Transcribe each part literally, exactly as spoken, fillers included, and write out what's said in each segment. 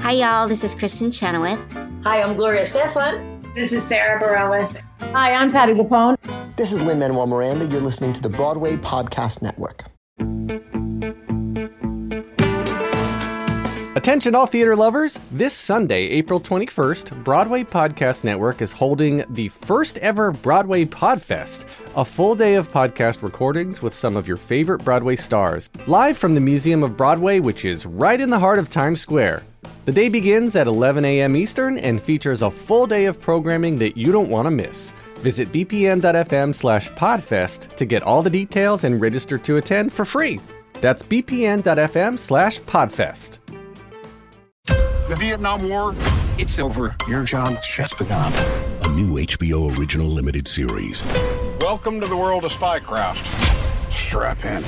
Hi, y'all. This is Kristen Chenoweth. Hi, I'm Gloria Estefan. This is Sarah Bareilles. Hi, I'm Patti LuPone. This is Lin-Manuel Miranda. You're listening to the Broadway Podcast Network. Attention all theater lovers! This Sunday, April twenty-first, Broadway Podcast Network is holding the first ever Broadway Podfest, a full day of podcast recordings with some of your favorite Broadway stars, live from the Museum of Broadway, which is right in the heart of Times Square. The day begins at eleven a.m. Eastern and features a full day of programming that you don't want to miss. Visit bpn.fm slash podfest to get all the details and register to attend for free. That's bpn.fm slash podfest. The Vietnam War, it's over. Your job's just begun. A new H B O original limited series. Welcome to the world of spycraft. Strap in.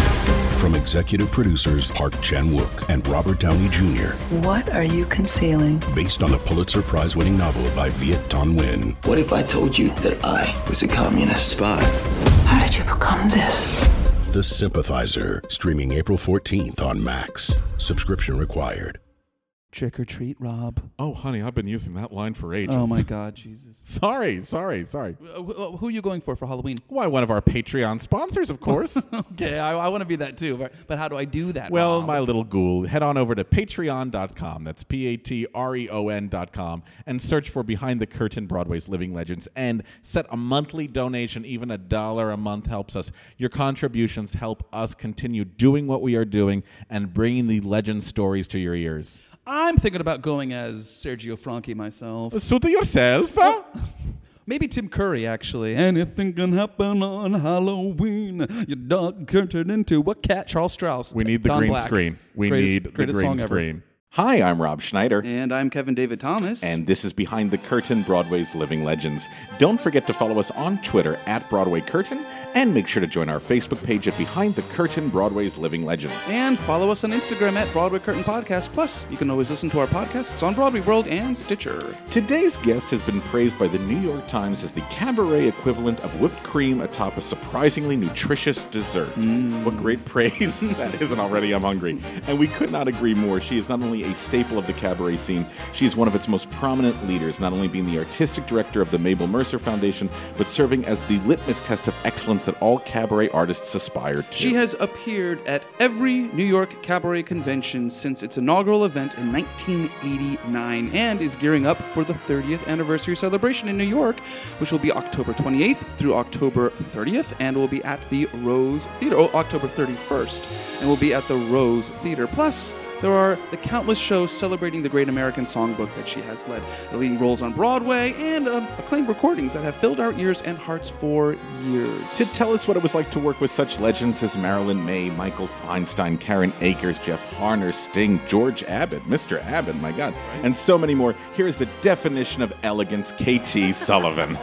From executive producers Park Chan-wook and Robert Downey Junior What are you concealing? Based on the Pulitzer Prize-winning novel by Viet Thanh Nguyen. What if I told you that I was a communist spy? How did you become this? The Sympathizer, streaming April fourteenth on Max. Subscription required. Trick or treat, Rob. Oh, honey, I've been using that line for ages. Oh, my God, Jesus. sorry, sorry, sorry. Uh, wh- who are you going for for Halloween? Why, one of our Patreon sponsors, of course. Okay, I, I want to be that too, but, but how do I do that, Well, Rob? my little ghoul, head on over to patreon dot com, that's P A T R E O N dot com, and search for Behind the Curtain, Broadway's Living Legends, and set a monthly donation. Even a dollar a month helps us. Your contributions help us continue doing what we are doing and bringing the legend stories to your ears. I'm thinking about going as Sergio Franchi myself. Suit yourself. Huh? Maybe Tim Curry, actually. Anything can happen on Halloween. Your dog turned into a cat. Charles Strauss. We need the Don green Black. screen. We greatest, need the greatest green song screen. Ever. Hi, I'm Rob Schneider. And I'm Kevin David Thomas. And this is Behind the Curtain, Broadway's Living Legends. Don't forget to follow us on Twitter at Broadway Curtain, and make sure to join our Facebook page at Behind the Curtain, Broadway's Living Legends. And follow us on Instagram at Broadway Curtain Podcast. Plus, you can always listen to our podcasts on Broadway World and Stitcher. Today's guest has been praised by the New York Times as the cabaret equivalent of whipped cream atop a surprisingly nutritious dessert. Mm. What great praise that isn't already. I'm hungry. And we could not agree more. She is not only a staple of the cabaret scene, she is one of its most prominent leaders, not only being the artistic director of the Mabel Mercer Foundation, but serving as the litmus test of excellence that all cabaret artists aspire to. She has appeared at every New York cabaret convention since its inaugural event in nineteen eighty-nine and is gearing up for the thirtieth anniversary celebration in New York, which will be October twenty-eighth through October thirtieth, and will be at the Rose Theater, oh, October thirty-first, and will be at the Rose Theater. Plus, there are the countless shows celebrating the Great American Songbook that she has led, the leading roles on Broadway, and um, acclaimed recordings that have filled our ears and hearts for years. To tell us what it was like to work with such legends as Marilyn Maye, Michael Feinstein, Karen Akers, Jeff Harner, Sting, George Abbott, Mister Abbott, my God, and so many more, here's the definition of elegance, K T Sullivan.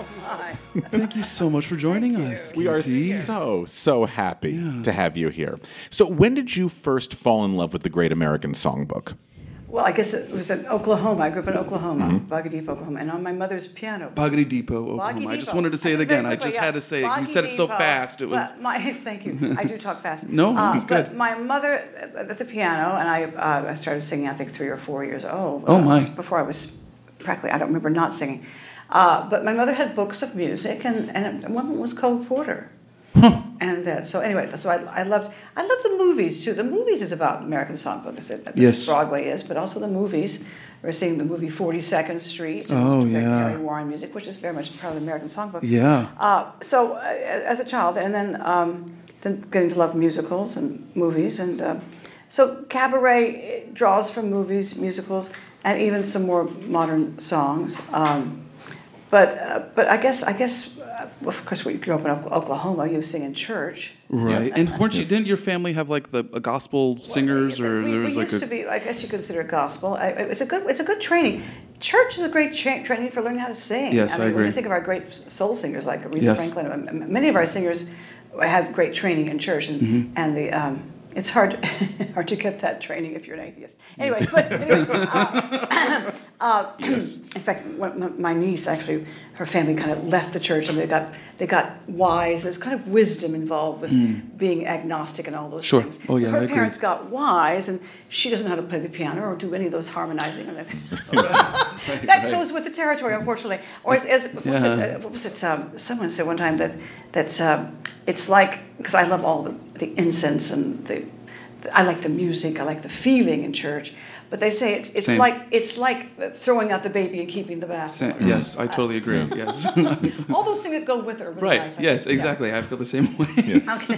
Thank you so much for joining us, We are so, so happy yeah. to have you here. So when did you first fall in love with the Great American Songbook? Well, I guess it was in Oklahoma. I grew up in Oklahoma, mm-hmm. Boggy Deep, Oklahoma, and on my mother's piano. Boggy Depot, Oklahoma. Boggy I just Depot. wanted to say it again. I just yeah. had to say it. You said it so fast. It was. Well, my, thank you. I do talk fast. No, uh, it's good. But my mother at the piano, and I, uh, I started singing. I think three or four years old. Oh my! Uh, before I was practically, I don't remember not singing. Uh, but my mother had books of music, and, and one was Cole Porter. Huh. And uh, so anyway, so I, I loved I loved the movies too. The movies is about American Songbook, as it, yes. Broadway is, but also the movies. We're seeing the movie forty-second Street. Oh yeah. Mary Warren music, which is very much part of the American Songbook. Yeah. Uh, so uh, as a child, and then um, then getting to love musicals and movies, and uh, so cabaret draws from movies, musicals, and even some more modern songs. Um, but uh, but I guess I guess. Well, of course, we grew up in Oklahoma. You sing in church, right? Yeah. And weren't you? Didn't your family have like the a gospel singers, well, or we, there was we like used a? To be, I guess you consider it gospel. I, it's a good, it's a good training. Church is a great cha- training for learning how to sing. Yes, I, I mean, agree. When you think of our great soul singers like Aretha yes. Franklin, many of our singers have great training in church, and mm-hmm. and the. Um, It's hard, hard to get that training if you're an atheist. Anyway, but, anyway uh, Uh, Yes. In fact, when my niece actually, her family kind of left the church, and they got they got wise. There's kind of wisdom involved with Mm. being agnostic and all those Sure. things. Oh, so yeah, her I agree. parents got wise, and she doesn't know how to play the piano or do any of those harmonizing. And everything. that right. goes with the territory, unfortunately. Or as, as what was Yeah. it? Uh, what was it um, someone said one time that that um, it's like, because I love all the, the incense and the, the I like the music, I like the feeling in church. But they say it's it's Same. like it's like throwing out the baby and keeping the bath. Same. Yes, I totally agree. Yes. All those things that go with it are really Right. nice. I Yes, think. exactly. Yeah. I feel the same way. Okay.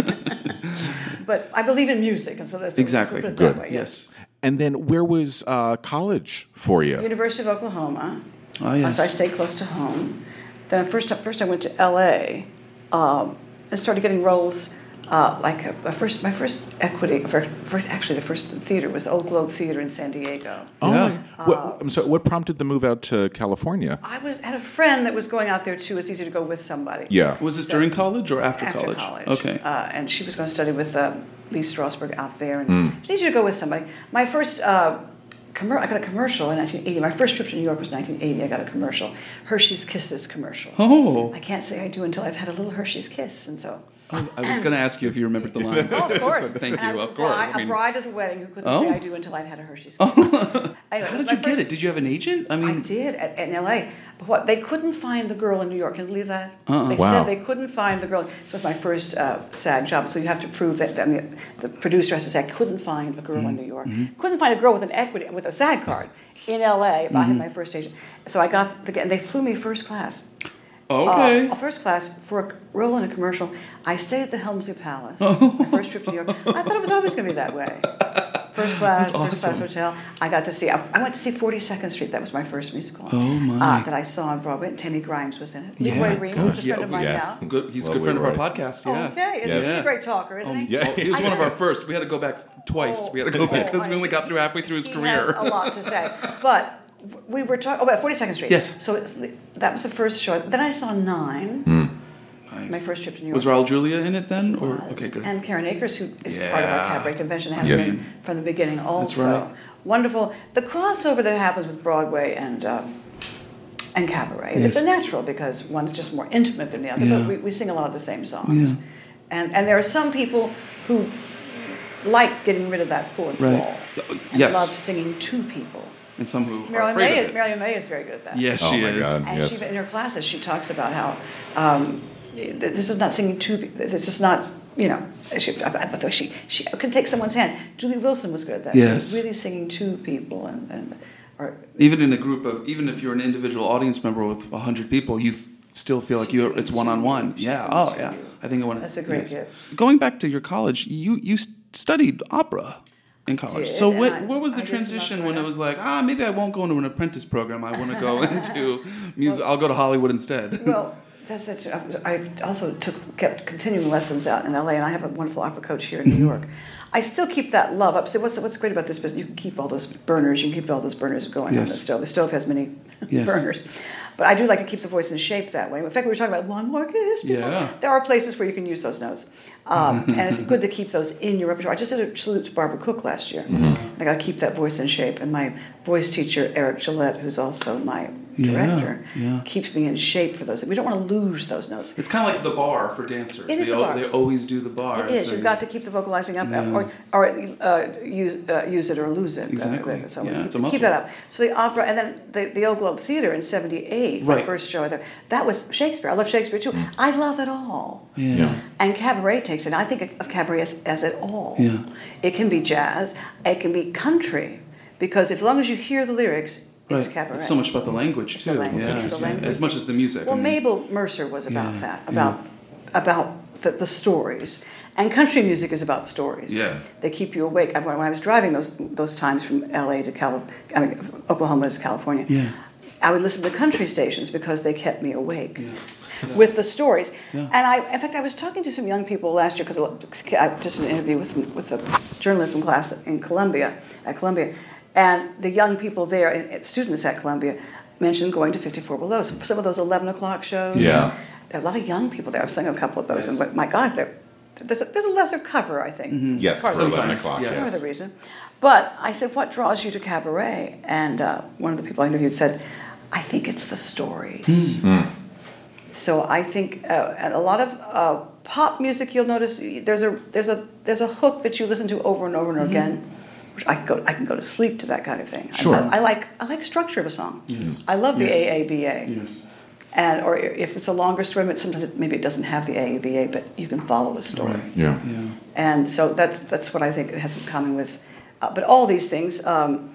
But I believe in music, and so that's Exactly. let's put it Good. that way, Yes. And then where was uh, college for you? University of Oklahoma. Oh, yes. So I stayed close to home. Then first, first I went to L A um, and started getting roles. Uh, like a, a first, my first equity, first, first, actually the first theater was Old Globe Theater in San Diego. Oh, Yeah. what, I'm sorry, what prompted the move out to California? I was had a friend that was going out there too. It's easy to go with somebody. Yeah. Was this So- during college or after, After college? college. Okay. Uh, and she was going to study with uh, Lee Strasberg out there. And Hmm. Mm. it was easy to go with somebody. My first, uh, commer- I got a commercial in nineteen eighty. My first trip to New York was nineteen eighty. I got a commercial. Hershey's Kisses commercial. Oh. I can't say I do until I've had a little Hershey's Kiss. And so... Oh, I was going to ask you if you remembered the line. Oh, of course. Thank And I you. was Of a course. bride, I mean, a bride at a wedding who couldn't Oh. say I do until I'd had a Hershey's Kiss. Anyway, how did my you get first- it? Did you have an agent? I mean, I did at, in L A. But what they couldn't find the girl in New York. Can you believe that? Uh-uh. They Wow. said they couldn't find the girl. So it was my first uh, SAG job. So you have to prove that. I mean, the producer has to say I couldn't find a girl Mm-hmm. in New York. Couldn't find a girl with an equity with a SAG card in L A. But I had my first agent. So I got the, and they flew me first class. okay. Uh, first class for a role in a commercial. I stayed at the Helmsley Palace. Oh. My first trip to New York. I thought it was always going to be that way. First class, That's first class awesome. hotel. I got to see. I, I went to see forty-second Street. That was my first musical. Oh, my. Uh, that I saw on Broadway. And Tammy Grimes was in it. Yeah. Leroy Reams Good. was a friend Yeah, of mine yeah. now. Good. He's a Well, good friend of our Leroy. podcast. Yeah. Okay, Yes. he's a great talker, isn't he? Yeah. Oh, he was I one of know. our first. We had to go back twice. Oh, we had to go back oh, because we I- only got through halfway through his He career. has a lot to say. But we were talking. Oh, about forty-second Street. Yes. So it's, that was the first show. Then I saw Nine. Nice. My first trip to New York. Was Raul Julia in it then? Or was. okay, good. And Karen Akers, who is part of our Yeah. cabaret convention, has Yes. been from the beginning also. right. Wonderful. The crossover that happens with Broadway and um, and cabaret, Yes. it's a natural because one's just more intimate than the other, Yeah. but we, we sing a lot of the same songs. Yeah. And and there are some people who like getting rid of that fourth Right. wall. And Yes. love singing to people. And some who are Marilyn afraid May, of is, it. Marilyn May is very good at that. Yes, Oh she my is. God. And Yes. she, in her classes, she talks about how um, th- this is not singing to people. This is not, you know, she, but she, she can take someone's hand. Julie Wilson was good at that. Yes. She was really singing to people. and, and or, Even in a group of, even if you're an individual audience member with a hundred people, you f- still feel like She's you singing it's to one on you. one. She's Yeah. singing Oh, to yeah. you. I think I want That's a great gift. Going back to your college, you you s- studied opera in college. did, so and what I- what was the I did some transition when it opera. was like, ah, maybe I won't go into an apprentice program. I want to go into music. I'll go to Hollywood instead. well, that's, that's I also took kept continuing lessons out in L A, and I have a wonderful opera coach here in New York. I still keep that love up. So what's what's great about this business? You can keep all those burners. You can keep all those burners going on the Yes. stove. The stove has many Yes. burners, but I do like to keep the voice in shape that way. In fact, we were talking about one more kiss. people. Yeah. There are places where you can use those notes, um, and it's good to keep those in your repertoire. I just did a salute to Barbara Cook last year. I got to keep that voice in shape, and my voice teacher Eric Gillette, who's also my Yeah, director, yeah. keeps me in shape for those. We don't want to lose those notes. It's kind of like the bar for dancers. It is they, the al- bar. they always do the bar. It is. so You've you- got to keep the vocalizing up, Yeah. or or uh, use uh, use it or lose it. Exactly. Uh, so Yeah, keep, it's a muscle. keep that up. So the opera, and then the, the Old Globe Theater in seventy-eight, my Right. first show there, that was Shakespeare. I love Shakespeare too. I love it all. Yeah. Yeah. And cabaret takes it. I think of cabaret as, as it all. Yeah. It can be jazz. It can be country, because as long as you hear the lyrics, it's Right. cabaret. It's so much about the language It's too. the language, Yeah. it's the yeah. language. As much as the music. Well, I mean, Mabel Mercer was about Yeah, that, yeah. about about the, the stories. And country music is about stories. Yeah. They keep you awake. I- When I was driving those those times from L A to Cali- I mean, Oklahoma to California, Yeah. I would listen to country stations because they kept me awake Yeah. with the stories. Yeah. And I, in fact, I was talking to some young people last year because I just an interview with some, with a journalism class in Columbia at Columbia, and the young people there, and students at Columbia, mentioned going to fifty-four Below. So some of those eleven o'clock shows. Yeah. There are a lot of young people there. I've sung a couple of those, Yes. and my God, they're, there's a, there's a lesser cover, I think. Mm-hmm. Yes, Part for of the- eleven Sometimes, o'clock. yes. Part of Yes. the reason. But I said, what draws you to cabaret? And uh, one of the people I interviewed said, I think it's the stories. Mm. So I think uh, a lot of uh, pop music, you'll notice there's a there's a there's a hook that you listen to over and over and over mm-hmm. again. Which I can go I can go to sleep to that kind of thing. Sure. I, I like I like structure of a song. Yes. I love the yes. A A B A. Yes. And or if it's a longer story, but sometimes it, maybe it doesn't have the A A B A, but you can follow a story. Right. Yeah. yeah. And so that's that's what I think it has in common with. Uh, but all these things, um,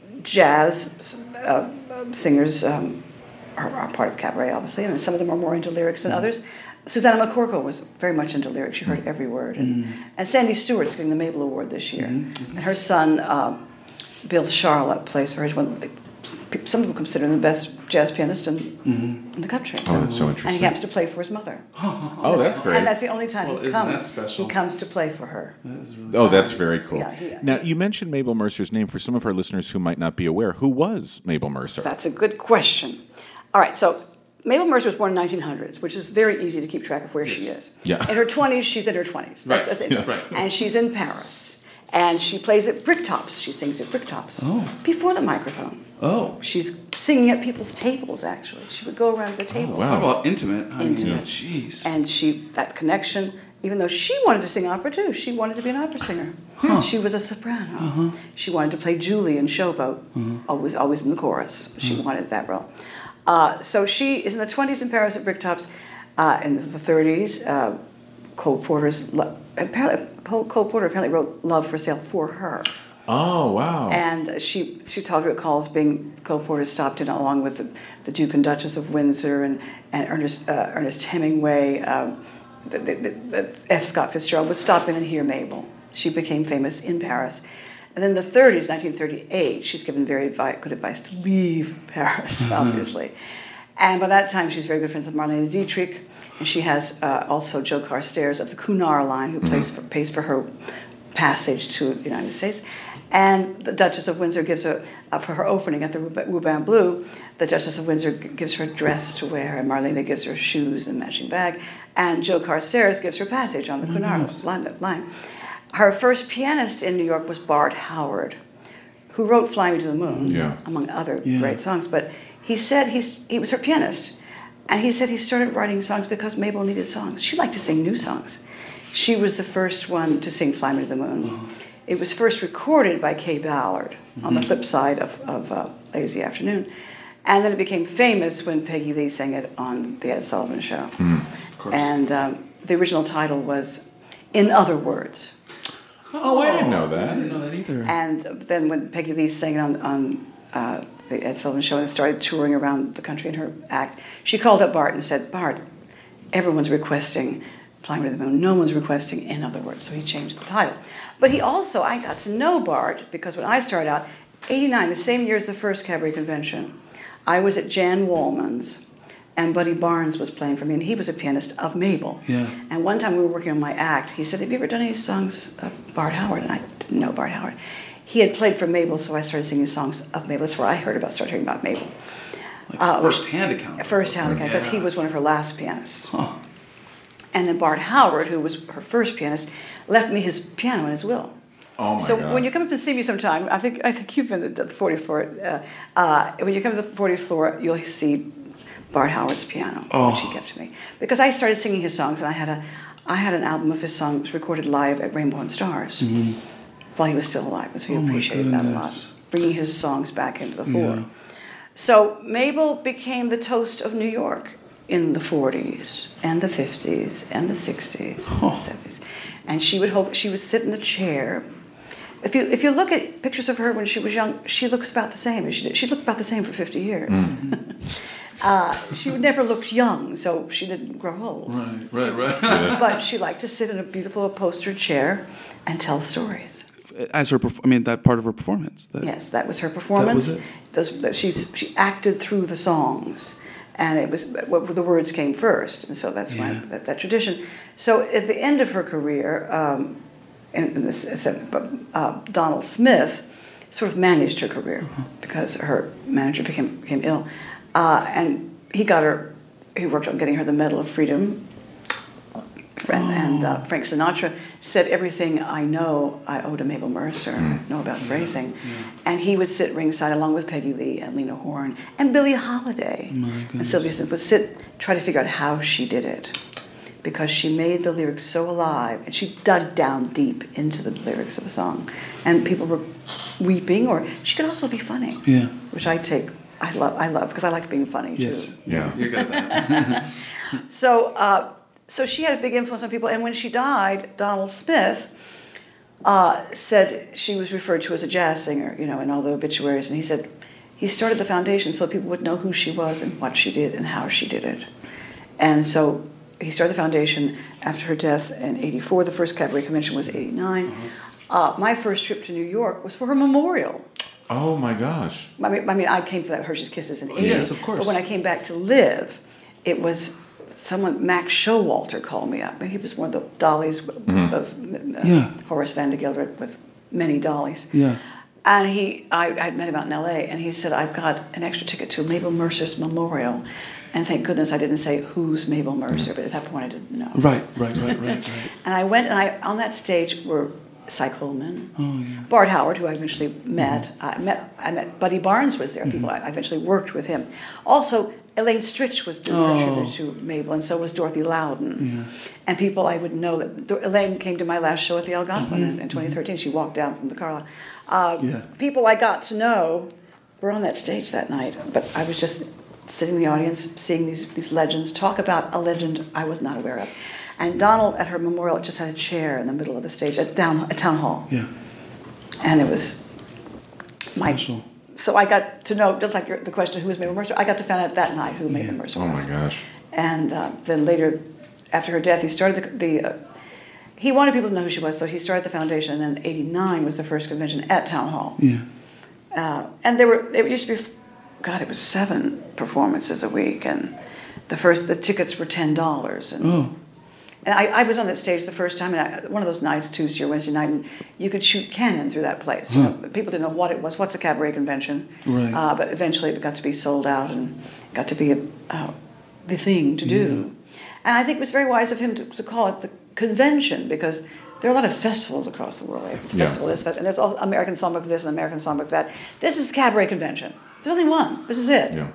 jazz uh, singers um, are, are part of cabaret, obviously, and some of them are more into lyrics than mm. others. Susanna McCorkle was very much into lyrics. She heard every word. And, mm. and Sandy Stewart's getting the Mabel Award this year. Mm-hmm. And her son, uh, Bill Charlotte, plays for her. He's one of the, some people consider him the best jazz pianist in, mm-hmm. in the country. Oh, that's so interesting. And he happens to play for his mother. Oh, that's great. And that's the only time well, he comes. He comes to play for her. That is really oh, that's very cool. Yeah, he, now, you mentioned Mabel Mercer's name. For some of our listeners who might not be aware, who was Mabel Mercer? That's a good question. All right, so Mabel Mercer was born in nineteen hundreds, which is very easy to keep track of where yes. she is. Yeah. In her twenties, she's in her twenties. That's, right. that's it. Yeah, right. And she's in Paris. And she plays at Bricktops. She sings at Bricktops. Oh. Before the microphone. Oh. She's singing at people's tables, actually. She would go around the tables. Oh, wow. Talk about intimate. I intimate. mean, jeez. And she, that connection, even though she wanted to sing opera too, she wanted to be an opera singer. Huh. She was a soprano. Uh-huh. She wanted to play Julie in Showboat, uh-huh. always always in the chorus. She uh-huh. wanted that role. Uh, so she is in the twenties in Paris at Bricktops. Uh, in the thirties, uh, Cole Porter's lo- apparently Cole Porter apparently wrote "Love for Sale" for her. Oh, wow. And she she talked about calls being Cole Porter stopped in along with the, the Duke and Duchess of Windsor and and Ernest uh, Ernest Hemingway. Um, the, the, the F. Scott Fitzgerald would stop in and hear Mabel. She became famous in Paris. And then in the thirties, nineteen thirty-eight, she's given very advi- good advice to leave Paris, obviously. And by that time, she's very good friends with Marlene Dietrich. And she has uh, also Joe Carstairs of the Cunard line, who mm-hmm. plays for, pays for her passage to the United States. And the Duchess of Windsor gives her, uh, for her opening at the Rubin Bleu, the Duchess of Windsor g- gives her a dress to wear, and Marlene gives her shoes and matching bag, and Joe Carstairs gives her passage on the mm-hmm. Cunard line, line. Her first pianist in New York was Bart Howard, who wrote Fly Me to the Moon, yeah. among other yeah. great songs. But he said he's, he was her pianist, and he said he started writing songs because Mabel needed songs. She liked to sing new songs. She was the first one to sing Fly Me to the Moon. Uh-huh. It was first recorded by Kay Ballard mm-hmm. on the flip side of, of uh, Lazy Afternoon. And then it became famous when Peggy Lee sang it on The Ed Sullivan Show. Mm, of course. And um, the original title was In Other Words. Oh, I didn't know that. I didn't know that either. And then when Peggy Lee sang it on, on uh, The Ed Sullivan Show and started touring around the country in her act, she called up Bart and said, Bart, everyone's requesting Fly Me to the Moon. No one's requesting In Other Words. So he changed the title. But he also, I got to know Bart because when I started out, eighty-nine, the same year as the first cabaret convention, I was at Jan Wallman's, and Buddy Barnes was playing for me, and he was a pianist of Mabel. Yeah. And one time we were working on my act, he said, have you ever done any songs of Bart Howard? And I didn't know Bart Howard. He had played for Mabel, so I started singing songs of Mabel. That's where I heard about, started hearing about Mabel. Like uh, first-hand account. First-hand account, because yeah. he was one of her last pianists. Huh. And then Bart Howard, who was her first pianist, left me his piano in his will. Oh my so God. when you come up and see me sometime, I think I think you've been at the fortieth floor. Uh, uh, when you come to the fortieth floor, you'll see Bart Howard's piano, oh. which he kept to me, because I started singing his songs, and I had a I had an album of his songs recorded live at Rainbow and Stars mm-hmm. while he was still alive. So he oh appreciated that a lot, bringing his songs back into the fore. Yeah. So Mabel became the toast of New York in the forties and the fifties and the sixties and oh. the seventies, and she would hope she would sit in a chair. If you if you look at pictures of her when she was young, she looks about the same as she did. She looked about the same for fifty years. Mm. uh, she never looked young, so she didn't grow old. Right, right, right. Yes. But she liked to sit in a beautiful upholstered chair and tell stories. As her, perf- I mean, that part of her performance. That, yes, that was her performance. That was it. Those, that she's, she acted through the songs, and it was what the words came first, and so that's yeah. why that, that tradition. So at the end of her career. Um, And this, uh, Donald Smith sort of managed her career uh-huh. because her manager became became ill, uh, and he got her. He worked on getting her the Medal of Freedom. Friend, oh. And uh, Frank Sinatra said, everything I know, I owe to Mabel Mercer, mm. know about phrasing. Yeah. And he would sit ringside along with Peggy Lee and Lena Horne and Billie Holiday. And Sylvia Smith would sit, try to figure out how she did it. Because she made the lyrics so alive, and she dug down deep into the lyrics of the song. And people were weeping, or she could also be funny. Yeah. Which I take, I love, I love, because I like being funny, yes. too. Yeah. You're good at that. so, uh, so she had a big influence on people, and when she died, Donald Smith uh, said she was referred to as a jazz singer, you know, in all the obituaries, and he said he started the foundation so people would know who she was and what she did and how she did it. And so he started the foundation after her death in eighty-four. The first cabaret convention was eighty-nine. Mm-hmm. Uh, my first trip to New York was for her memorial. Oh my gosh! I mean, I mean, I came for that Hershey's Kisses in eighty. Yes, of course. But when I came back to live, it was someone. Max Showalter called me up. He was one of the dollies. Mm-hmm. Those uh, yeah. Horace Van de Gildert with many dollies. Yeah. And he, I, I met him out in L A, and he said, "I've got an extra ticket to Mabel Mercer's memorial." And thank goodness I didn't say who's Mabel Mercer, but at that point I didn't know. Right, right, right, right, right. And I went, and I on that stage were Cy Coleman, oh, yeah. Bart Howard, who I eventually met. Mm-hmm. I met, I met Buddy Barnes was there. Mm-hmm. People I eventually worked with him. Also, Elaine Stritch was doing oh. her tribute to Mabel, and so was Dorothy Loudon. Yeah. And people I would know that Elaine came to my last show at the Algonquin mm-hmm. in, in twenty thirteen. She walked down from the car lot. Uh, yeah. People I got to know were on that stage that night, but I was just sitting in the audience, seeing these these legends, talk about a legend I was not aware of. And Donald, at her memorial, just had a chair in the middle of the stage at, down, at Town Hall. Yeah. And it was my... Special. So I got to know, just like your, the question, who was Mabel Mercer, I got to find out that night who yeah. Mabel Mercer was. Oh my gosh. And uh, then later, after her death, he started the... the uh, he wanted people to know who she was, so he started the foundation, and then eighty-nine was the first convention at Town Hall. Yeah. Uh, and there were, it used to be... God, it was seven performances a week, and the first the tickets were ten dollars. And, oh. and I, I was on that stage the first time, and I, one of those nights, Tuesday or Wednesday night, and you could shoot cannon through that place. Huh. You know, people didn't know what it was. What's a cabaret convention? Right. Uh, but eventually, it got to be sold out and got to be a, uh, the thing to do. Yeah. And I think it was very wise of him to, to call it the convention, because there are a lot of festivals across the world. They have the yeah. festival this, and there's all American Songbook this and American Songbook that. This is the cabaret convention. There's only one. This is it. Yeah.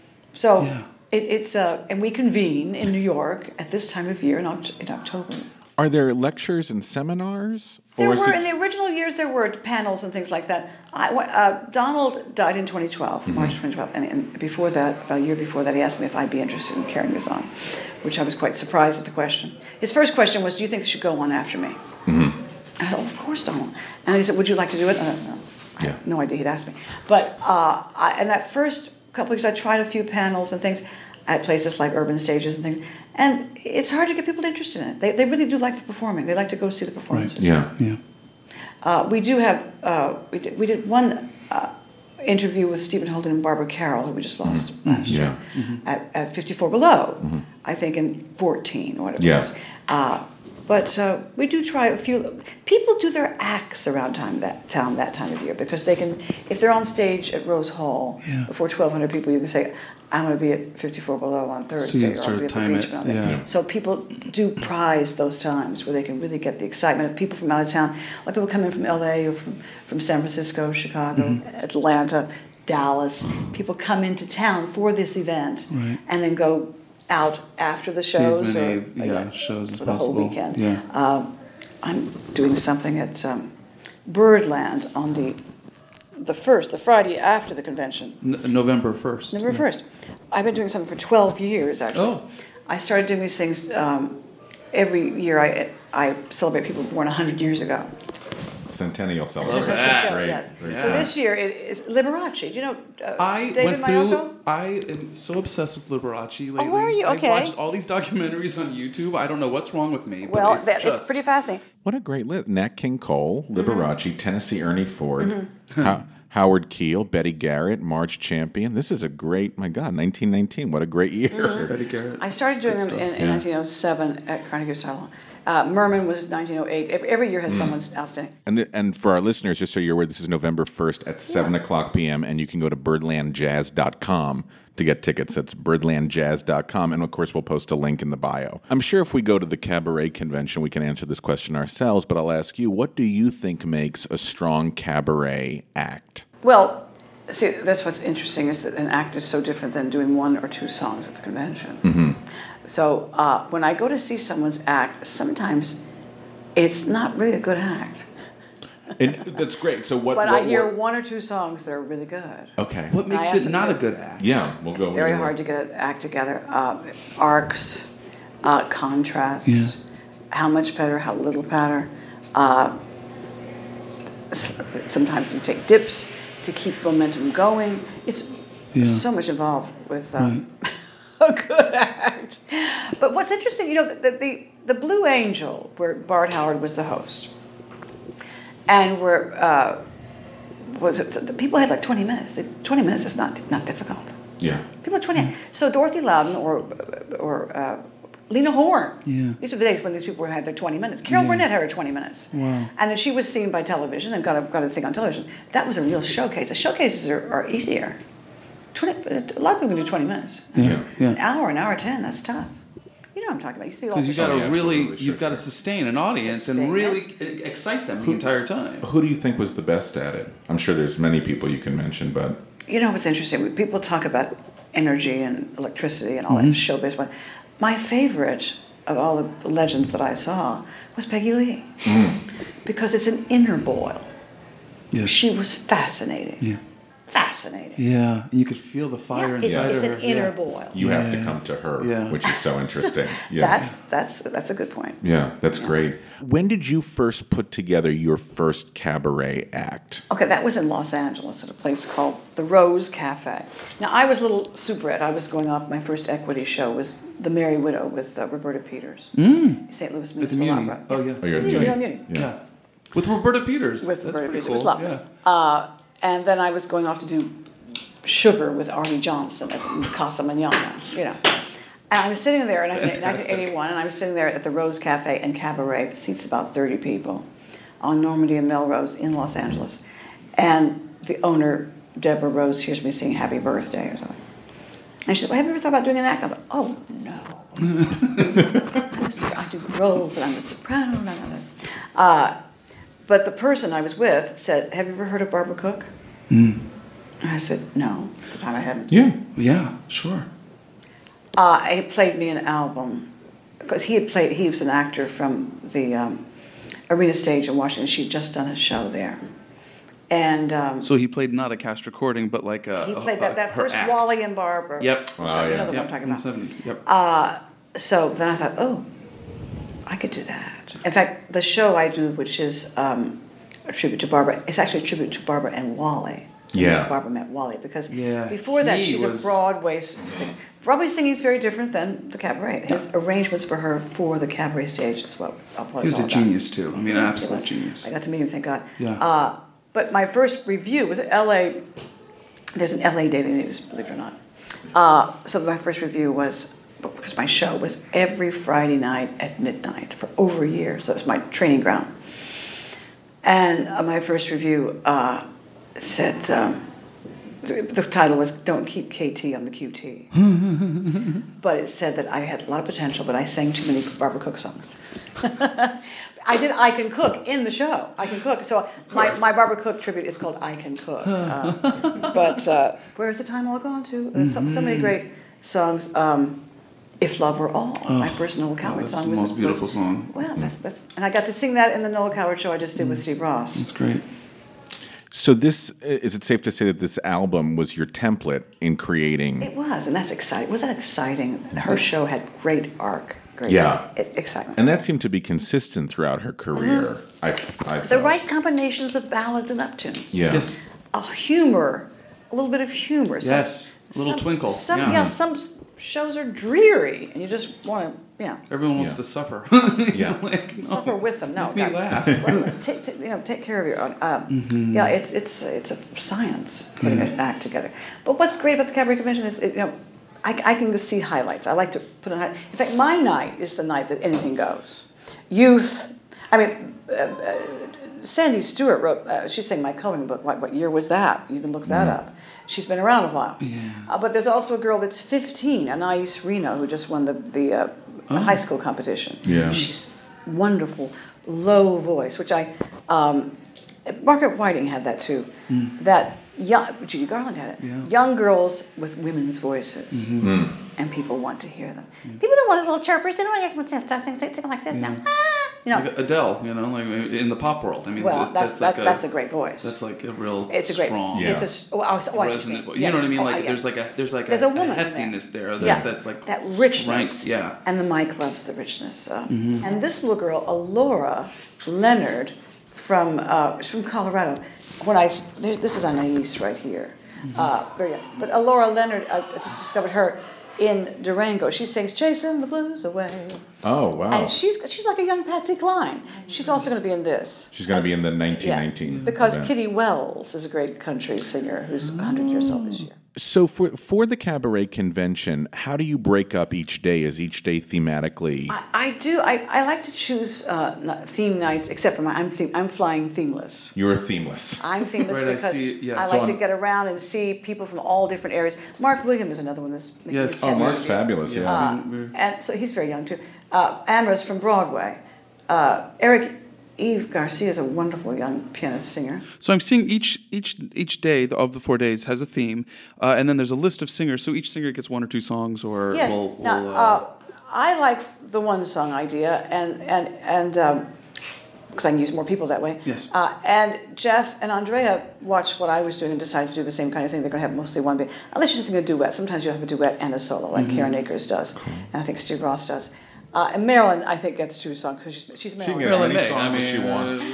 So yeah. It, it's uh, and we convene in New York at this time of year in, Oct- in October. Are there lectures and seminars? There or were it... in the original years. There were panels and things like that. I, uh, Donald died in twenty twelve, mm-hmm. March twenty twelve, and, and before that, about a year before that, he asked me if I'd be interested in carrying this on, which I was quite surprised at the question. His first question was, "Do you think this should go on after me?" Mm-hmm. I said, "Oh, of course, Donald." And he said, "Would you like to do it?" I don't know. I Yeah. had no idea he'd asked me. But uh, I, in that first couple of weeks, I tried a few panels and things at places like Urban Stages and things. And it's hard to get people interested in it. They, they really do like the performing. They like to go see the performances. Right. Yeah. Yeah. Uh, we do have, uh, we, did, we did one uh, interview with Stephen Holden and Barbara Carroll, who we just lost Mm-hmm. last Yeah. year, Mm-hmm. at, at fifty-four Below, Mm-hmm. I think in fourteen or whatever Yeah. it was. Uh, But uh, we do try a few. People do their acts around time that town that time of year, because they can, if they're on stage at Rose Hall yeah. before twelve hundred people, you can say, "I'm going to be at fifty-four Below on Thursday," so you or "I'll sort be of at the time beach." it, on there. yeah. So people do prize those times where they can really get the excitement of people from out of town. A lot of people come in from L A or from, from San Francisco, Chicago, mm-hmm. Atlanta, Dallas. People come into town for this event right. and then go out after the shows, See as many, or, yeah, yeah, shows as for the whole possible. weekend. Yeah. Um, I'm doing something at um, Birdland on the the first, the Friday after the convention. N- November first. November first. I've been doing something for twelve years, actually. Oh. I started doing these things um, every year. I I celebrate people born one hundred years ago. Centennial celebration. Love that. Great. Yes. Great So stuff. this year it is Liberace. Do you know uh, I David went through. Mayoko? I am so obsessed with Liberace lately. are you? Okay. I've watched all these documentaries on YouTube. I don't know what's wrong with me. But Well, it's, that, just, it's pretty fascinating. What a great list. Nat King Cole, Liberace, Mm-hmm. Tennessee Ernie Ford, Ho- Howard Keel, Betty Garrett, Marge Champion. This is a great, my God, nineteen nineteen. What a great year. Mm-hmm. Betty Garrett. I started doing Good them stuff. in, in Yeah. nineteen oh seven at Carnegie Salon. Uh, Merman was nineteen oh eight. Every, every year has Mm. someone outstanding. And the, and for our listeners, just so you're aware, this is November first at seven o'clock p.m. and you can go to birdland jazz dot com to get tickets. That's birdland jazz dot com, and of course we'll post a link in the bio. I'm sure if we go to the cabaret convention, we can answer this question ourselves, but I'll ask you, what do you think makes a strong cabaret act? Well, see, that's what's interesting is that an act is so different than doing one or two songs at the convention. Mm-hmm. So uh, when I go to see someone's act, sometimes it's not really a good act. And that's great. So what? But what, I hear what- one or two songs that are really good. Okay. What And I makes ask it them not to- a good act? Yeah, we'll go. It's very with hard to get an act together. Uh, arcs, uh, contrast, Yeah. how much better, how little better. Uh, s- sometimes you take dips to keep momentum going. It's Yeah. so much involved with um, a good act. But what's interesting, you know, the, the, the Blue Angel, where Bart Howard was the host, and where uh, was it? The people had like twenty minutes. twenty minutes is not not difficult. Yeah. People had twenty. So Dorothy Loudon or or uh, Lena Horne. Yeah. These are the days when these people had their twenty minutes. Carol Yeah. Burnett had her twenty minutes. Wow. And then she was seen by television and got a got a thing on television. That was a real showcase. The showcases are, are easier. twenty, a lot of people can do twenty minutes. Yeah. Yeah. An hour, an hour ten. That's tough. You know what I'm talking about. You see all Because the you got to shows. really, absolutely, you've sure, got to sustain an audience Sustain and really it. excite them the entire time. Who do you think was the best at it? I'm sure there's many people you can mention, but You know what's interesting? People talk about energy and electricity and all Mm-hmm. that showbiz. But my favorite of all the legends that I saw was Peggy Lee, because it's an inner boil. Yes. She was fascinating. Yeah. Fascinating. Yeah. You could feel the fire Yeah, it's, inside it's of her. an inner yeah. boil. you have to Yeah. come to her, Yeah. which is so interesting. Yeah. That's that's that's a good point. yeah, that's great. When did you first put together your first cabaret act? Okay, that was in Los Angeles at a place called the Rose Cafe. Now I was a little soubrette. I was going off. My first equity show was The Merry Widow with uh, Roberta Peters, Mm. Saint Louis At the Municipal Muni. Opera. Oh, yeah. Oh, you're at the Yeah, Muni. yeah, Muni. Yeah. Yeah. With Roberta Peters. With That's Roberta pretty Peters. It was cool. lovely. Yeah. Uh, and then I was going off to do Sugar with Artie Johnson at Casa Manana, you know. And I was sitting there in nineteen eighty-one, and I was sitting there at the Rose Cafe and Cabaret, it seats about thirty people, on Normandy and Melrose in Los Angeles. And the owner, Deborah Rose, hears me sing Happy Birthday or something. And she said, well, have you ever thought about doing an act? I thought, oh, no. I'm a, I do roles, and I'm a soprano. No, no, no. Uh, but the person I was with said, have you ever heard of Barbara Cook? Mm. I said, no. At the time I hadn't. Yeah. Yeah, sure. Uh, he played me an album because he had played. He was an actor from the um, Arena Stage in Washington. She'd just done a show there, and um, So he played not a cast recording, but like a. he a- played a- that, that her first act. Wally and Barbara. Yep. Oh, You yeah. know the one Yep. I'm talking in the about. seventies. Yep. Uh, so then I thought, oh, I could do that. In fact, the show I do, which is um, a tribute to Barbara, it's actually a tribute to Barbara and Wally. Yeah. Barbara met Wally because Yeah, before that he she's was- a Broadway singer. Broadway singing is very different than the cabaret. His arrangements for her for the cabaret stage is what I'll probably He was all a about. genius, too. I mean, Yes, he absolute was. genius. I got to meet him, thank God. Yeah. Uh, but my first review was at L A. There's an L A Daily News, believe it or not. Uh, so my first review was, because my show was every Friday night at midnight for over a year, so it was my training ground. And uh, my first review uh, said, um, the, the title was Don't Keep K T on the Q T. But it said that I had a lot of potential, but I sang too many Barbara Cook songs. I did I Can Cook in the show. I Can Cook. So my, my Barbara Cook tribute is called I Can Cook. Uh, but uh, where's the time all gone to? There's so, so many great songs. Um, If Love Were All, my first Noel Coward that's song. the was most beautiful was- song. Well, that's, that's, and I got to sing that in the Noel Coward show I just did with Steve Ross. That's great. So this, is it safe to say that this album was your template in creating? It was, and that's exciting. Was that exciting? Her show had great arc, great Yeah. e- excitement. And that seemed to be consistent throughout her career. I, I The felt. right combinations of ballads and uptunes. Yeah. Yes. A humor, a little bit of humor. Some- Yes. A little some- twinkle. Some, Yeah. yeah. Some shows are dreary, and you just want to, yeah, Everyone wants Yeah. to suffer. Yeah. Like, no. suffer with them. No, Make me God. laugh. Let- take, take, you know, take care of your own. Um, Mm-hmm. Yeah, it's it's it's a science putting an act together. But what's great about the cabaret convention is, it, you know, I, I can see highlights. I like to put on. In fact, my night is the night that anything goes. youth. I mean, uh, uh, Sandy Stewart wrote, uh, she sang my coloring book. What, what year was that? You can look that mm. up. She's been around a while. Yeah. Uh, but there's also a girl that's fifteen, Anais Reno, who just won the, the uh, oh. high school competition. Yeah. She's wonderful, low voice, which I, um, Margaret Whiting had that too. Mm. That young, Judy Garland had it. Yeah. Young girls with women's voices. Mm-hmm. Mm. And people want to hear them. Mm. People don't want little chirpers. They don't want to hear some stuff. They sing like this yeah. now. Ah, you know. Like Adele, you know, like in the pop world. I mean, well, that's that's, like that, a, that's a great voice. That's like a real it's a great, strong, yeah. It's a, oh, oh, oh, resonant voice. You yeah. know what I mean? Oh, Like yeah. there's like a there's like there's a, a, woman a heftiness there. That, yeah. That's like that richness. Strength, yeah. And the mic loves the richness. Uh, mm-hmm. And this little girl, Alora Leonard, from uh, from Colorado. When I this is Anais right here. Mm-hmm. Uh, very young. But Alora Leonard, I just discovered her in Durango. She sings "Chasing the Blues Away." Oh wow! And she's she's like a young Patsy Cline. She's also going to be in this. She's going to be in the nineteen nineteen. Yeah, because event. Kitty Wells is a great country singer who's one hundred years old this year. So for for the cabaret convention, how do you break up each day? Is each day thematically? I, I do. I, I like to choose uh, theme nights, except for my I'm theme, I'm flying themeless. You're themeless. I'm themeless right, because I, see, yeah. I so like I'm, to get around and see people from all different areas. Mark Williams is another one that's yes. Oh, Mark's fabulous. Yeah, uh, and so he's very young too. Uh, Amra's from Broadway. Uh, Eric Eve Garcia is a wonderful young pianist singer. So I'm seeing each each each day of the four days has a theme, uh, and then there's a list of singers. So each singer gets one or two songs, or yes. We'll, now, we'll, uh, uh, I like the one song idea, and and and um, because I can use more people that way. Yes. Uh, and Jeff and Andrea watched what I was doing and decided to do the same kind of thing. They're going to have mostly one bit, unless you just sing a duet. Sometimes you have a duet and a solo, like mm-hmm. Karen Akers does, cool. and I think Steve Ross does. Uh, and Marilyn, I think, gets two songs because she's, she's Marilyn. She can get any songs I mean, as she wants.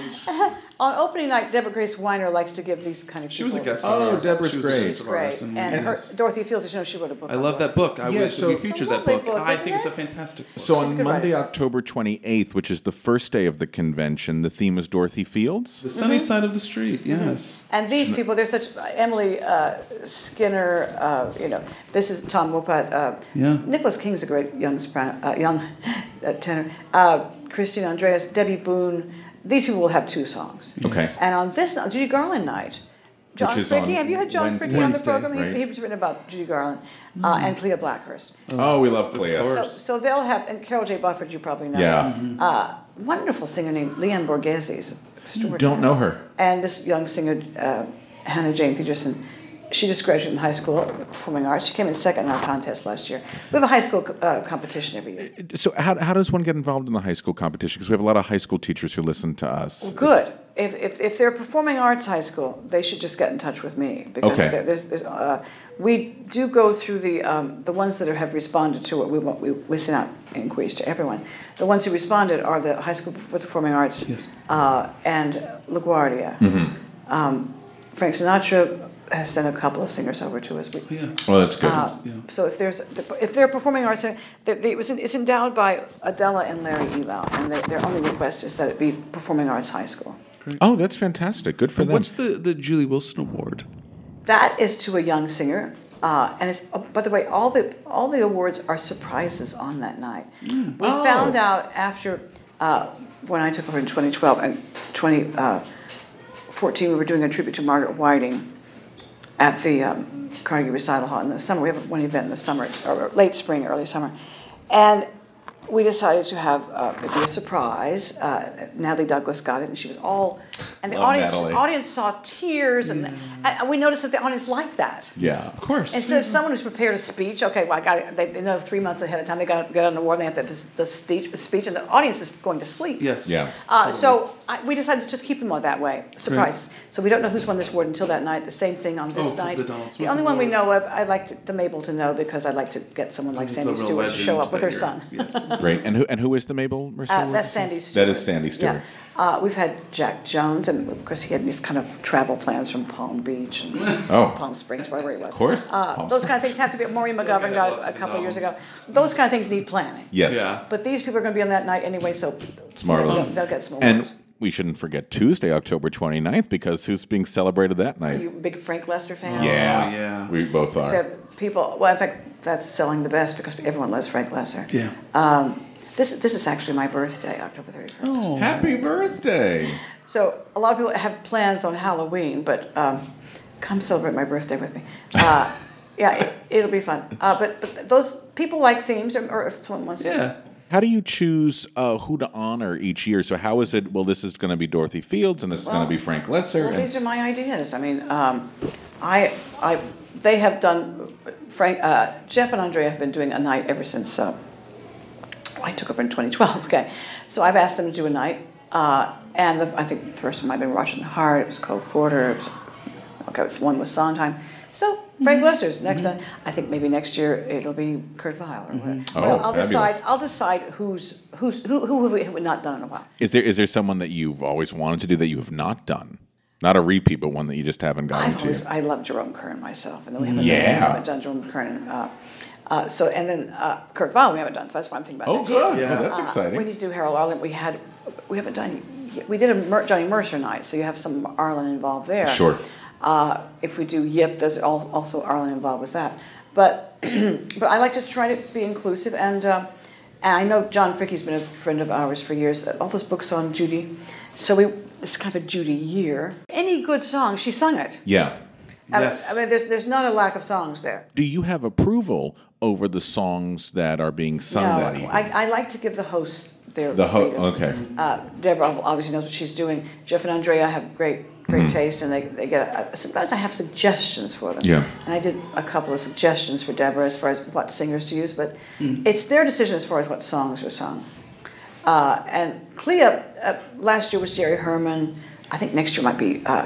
On opening night, Deborah Grace Weiner likes to give these kind of She people. was a guest. Oh, artist. Deborah's great. She's great. And, and her, Dorothy Fields, you know, she wrote a book. I love that book. I yeah, wish so we featured that book. book I think it? it's a fantastic book. So She's on Monday, writer. October twenty-eighth, which is the first day of the convention, the theme is Dorothy Fields? The sunny mm-hmm. side of the street, yes. Mm-hmm. And these people, they're such, Emily uh, Skinner, uh, you know, this is Tom Wopat. Uh, yeah. Nicholas King's a great young soprano, uh, young uh, tenor. Uh, Christine Andreas, Debbie Boone. These people will have two songs. Okay. And on this, on Judy Garland night, John Fricke, have you had John Wednesday, Fricke on the Wednesday, program? right? He, he's written about Judy Garland uh, and Clea Blackhurst. Oh, we love Clea. So, so they'll have, and Carol J. Bufford, you probably know. Yeah. Mm-hmm. Uh, wonderful singer named Leanne Borghese. is extraordinary. Don't know her. And this young singer, uh, Hannah Jane Peterson, she just graduated from high school performing arts. She came in second in our contest last year. We have a high school uh, competition every year. So how, how does one get involved in the high school competition? Because we have a lot of high school teachers who listen to us. Well, good. If, if, if they're performing arts high school, they should just get in touch with me. Because okay. there, there's, there's, uh, we do go through the um, the ones that have responded to it. We, we, we send out inquiries to everyone. The ones who responded are the high school with performing arts yes. uh, and LaGuardia. Mm-hmm. Um, Frank Sinatra has sent a couple of singers over to us. We, yeah. Well, that's good. Uh, yeah. So if there's if they're performing arts, they, they, it was it's endowed by Adela and Larry Elau, and they, their only request is that it be performing arts high school. Great. Oh, that's fantastic. Good for and them. What's the, the Julie Wilson Award? That is to a young singer, uh, and it's. Oh, by the way, all the all the awards are surprises on that night. Mm. We oh. found out after uh, when I took over in twenty twelve and twenty fourteen, we were doing a tribute to Margaret Whiting at the um, Carnegie Recital Hall in the summer. We have one event in the summer, or late spring, early summer, and we decided to have uh, it be a surprise. Uh, Natalie Douglas got it, and she was all, and the Love audience Natalie. audience saw tears, and, and we noticed that the audience liked that. Yeah, of course. Instead of someone who's prepared a speech, okay, well, I got it, they, they know three months ahead of time they got to get an award, and they have to have this, this speech, speech, and the audience is going to sleep. Yes. Yeah. Uh, so I, we decided to just keep them all that way, surprise. Right. So we don't know who's won this award until that night. The same thing on this oh, night. The, the only one we know of, I'd like to, them able to know because I'd like to get someone like Sandy Stewart to show up with her son. Yes. Great. And who and who is the Mabel Mercer? Uh, that's Sandy Stewart. That is Sandy Stewart. Yeah. Uh, we've had Jack Jones, and of course he had these kind of travel plans from Palm Beach and oh. Palm Springs, wherever he was. Of course. Uh, those kind of things have to be. Maureen McGovern got a couple of years ago. Those kind of things need planning. Yes. Yeah. But these people are going to be on that night anyway, so it's marvelous. They'll, they'll get some awards. And we shouldn't forget Tuesday, October twenty-ninth, because who's being celebrated that night? Are you a big Frank Lesser fan? Yeah. Oh, yeah. We both are. The people, well, in fact, that's selling the best because everyone loves Frank Lesser. Yeah. Um, This this is actually my birthday, October thirty-first. Oh, happy birthday! So a lot of people have plans on Halloween, but um, come celebrate my birthday with me. Uh, yeah, it, it'll be fun. Uh, but, but those people like themes, or, or if someone wants yeah. to. How do you choose uh, who to honor each year? So how is it, well, this is going to be Dorothy Fields, and this Well, is going to be Frank Lesser. Well, and- these are my ideas. I mean, um, I, I, they have done, Frank, uh, Jeff and Andrea have been doing a night ever since uh, I took over in twenty twelve, okay. So I've asked them to do a night, uh, and the, I think the first one might have been Washington Hart, it was Cole Porter, it was, okay, it's one was Sondheim. So Frank Lesser's next Mm-hmm. time. I think maybe next year it'll be Kurt Weill or whatever. Oh, Well, I'll fabulous. decide. I'll decide who's who's who who have we, have we not done in a while. Is there is there someone that you've always wanted to do that you have not done? Not a repeat, but one that you just haven't gotten I've to. always, I love Jerome Kern myself, and then we haven't, Yeah. done, we haven't done Jerome Kern. Uh, uh, so and then uh, Kurt Weill we haven't done. So that's what I'm thinking about. Oh, next good. year. Yeah. Oh, that's Uh, exciting. We need to do Harold Arlen. We had we haven't done. We did a Mer- Johnny Mercer night, so you have some Arlen involved there. Sure. Uh, if we do Yip, there's al- also Arlen involved with that. But but I like to try to be inclusive, and uh, and I know John Fricke's been a friend of ours for years. All those books on Judy, so we it's kind of a Judy year. Any good song, she sung it. Yeah. I, Yes. I mean, there's there's not a lack of songs there. Do you have approval over the songs that are being sung no, that evening? I, I like to give the hosts their the ho- freedom. okay. Uh, Deborah obviously knows what she's doing. Jeff and Andrea have great great Mhm. taste, and they, they get. A, sometimes I have suggestions for them. Yeah. And I did a couple of suggestions for Deborah as far as what singers to use, but Mm. it's their decision as far as what songs are sung. Uh, and Clea, uh, last year was Jerry Herman. I think next year might be. Uh,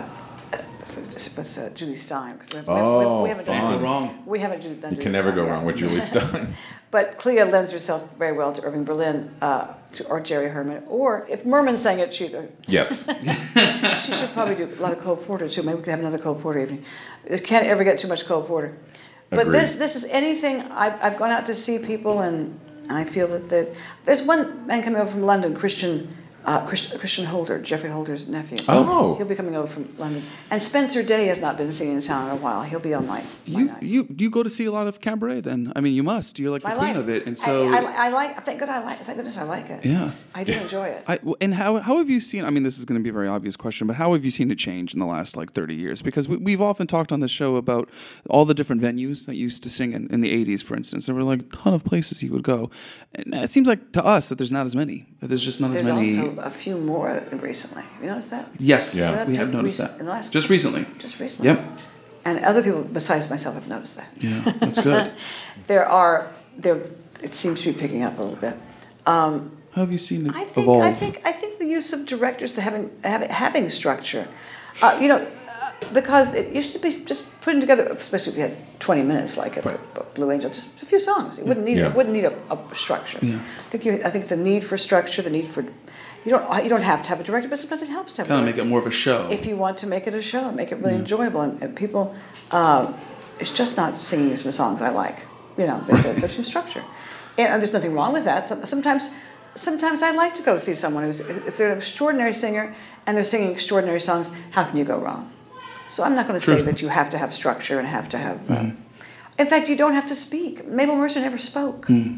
What's uh, Julie Stein? 'Cause we have, Oh, we, we haven't done fun. Julie- Wrong. We haven't done Julie You can never Stein go yet. wrong with Julie Stein. But Clea lends herself very well to Irving Berlin uh, to, or Jerry Herman. Or if Merman sang it, she'd, Yes. she should probably do a lot of Cole Porter too. Maybe we could have another Cole Porter evening. You can't ever get too much Cole Porter. But Agreed. this this is anything. I've, I've gone out to see people, and I feel that the, there's one man coming over from London, Christian. Uh, Christian, Christian Holder, Jeffrey Holder's nephew. Oh. He'll be coming over from London. And Spencer Day has not been singing in town in a while. He'll be on my, my You night. you do you go to see a lot of cabaret then? I mean, you must. You're like the I queen like of it, and so I, I, I like. Thank God I like. Thank goodness I like it. yeah. I do enjoy it. I, well, and how how have you seen? I mean, this is going to be a very obvious question, but how have you seen it change in the last like thirty years? Because we, we've often talked on this show about all the different venues that you used to sing in, in the eighties, for instance. There were like a ton of places you would go, and it seems like to us that there's not as many. That there's just not There's as many. also a few more recently. Have you noticed that? Yes, Yeah. Went up we to have noticed recent- that. in the last- Just recently. Just recently. Yep. And other people besides myself have noticed that. Yeah, that's good. There are there. It seems to be picking up a little bit. Um, How have you seen it I think. evolve? I think. I think the use of directors having having, having structure. Uh, you know, uh, because it used to be just putting together, especially if you had twenty minutes, like a, a Blue Angel, just a few songs. It wouldn't need. Yeah. It wouldn't need a, a structure. Yeah. I think. You, I think the need for structure, the need for. You don't. You don't have to have a director, but sometimes it helps to have. a Kind of make director. it more of a show. If you want to make it a show and make it really enjoyable, and, and people, um, it's just not singing some songs I like, you know, but there's such a structure, and, and there's nothing wrong with that. Some, sometimes, sometimes I like to go see someone who's if they're an extraordinary singer and they're singing extraordinary songs. How can you go wrong? So I'm not going to say that you have to have structure and have to have. Uh, Mm-hmm. in fact, you don't have to speak. Mabel Mercer never spoke. Mm.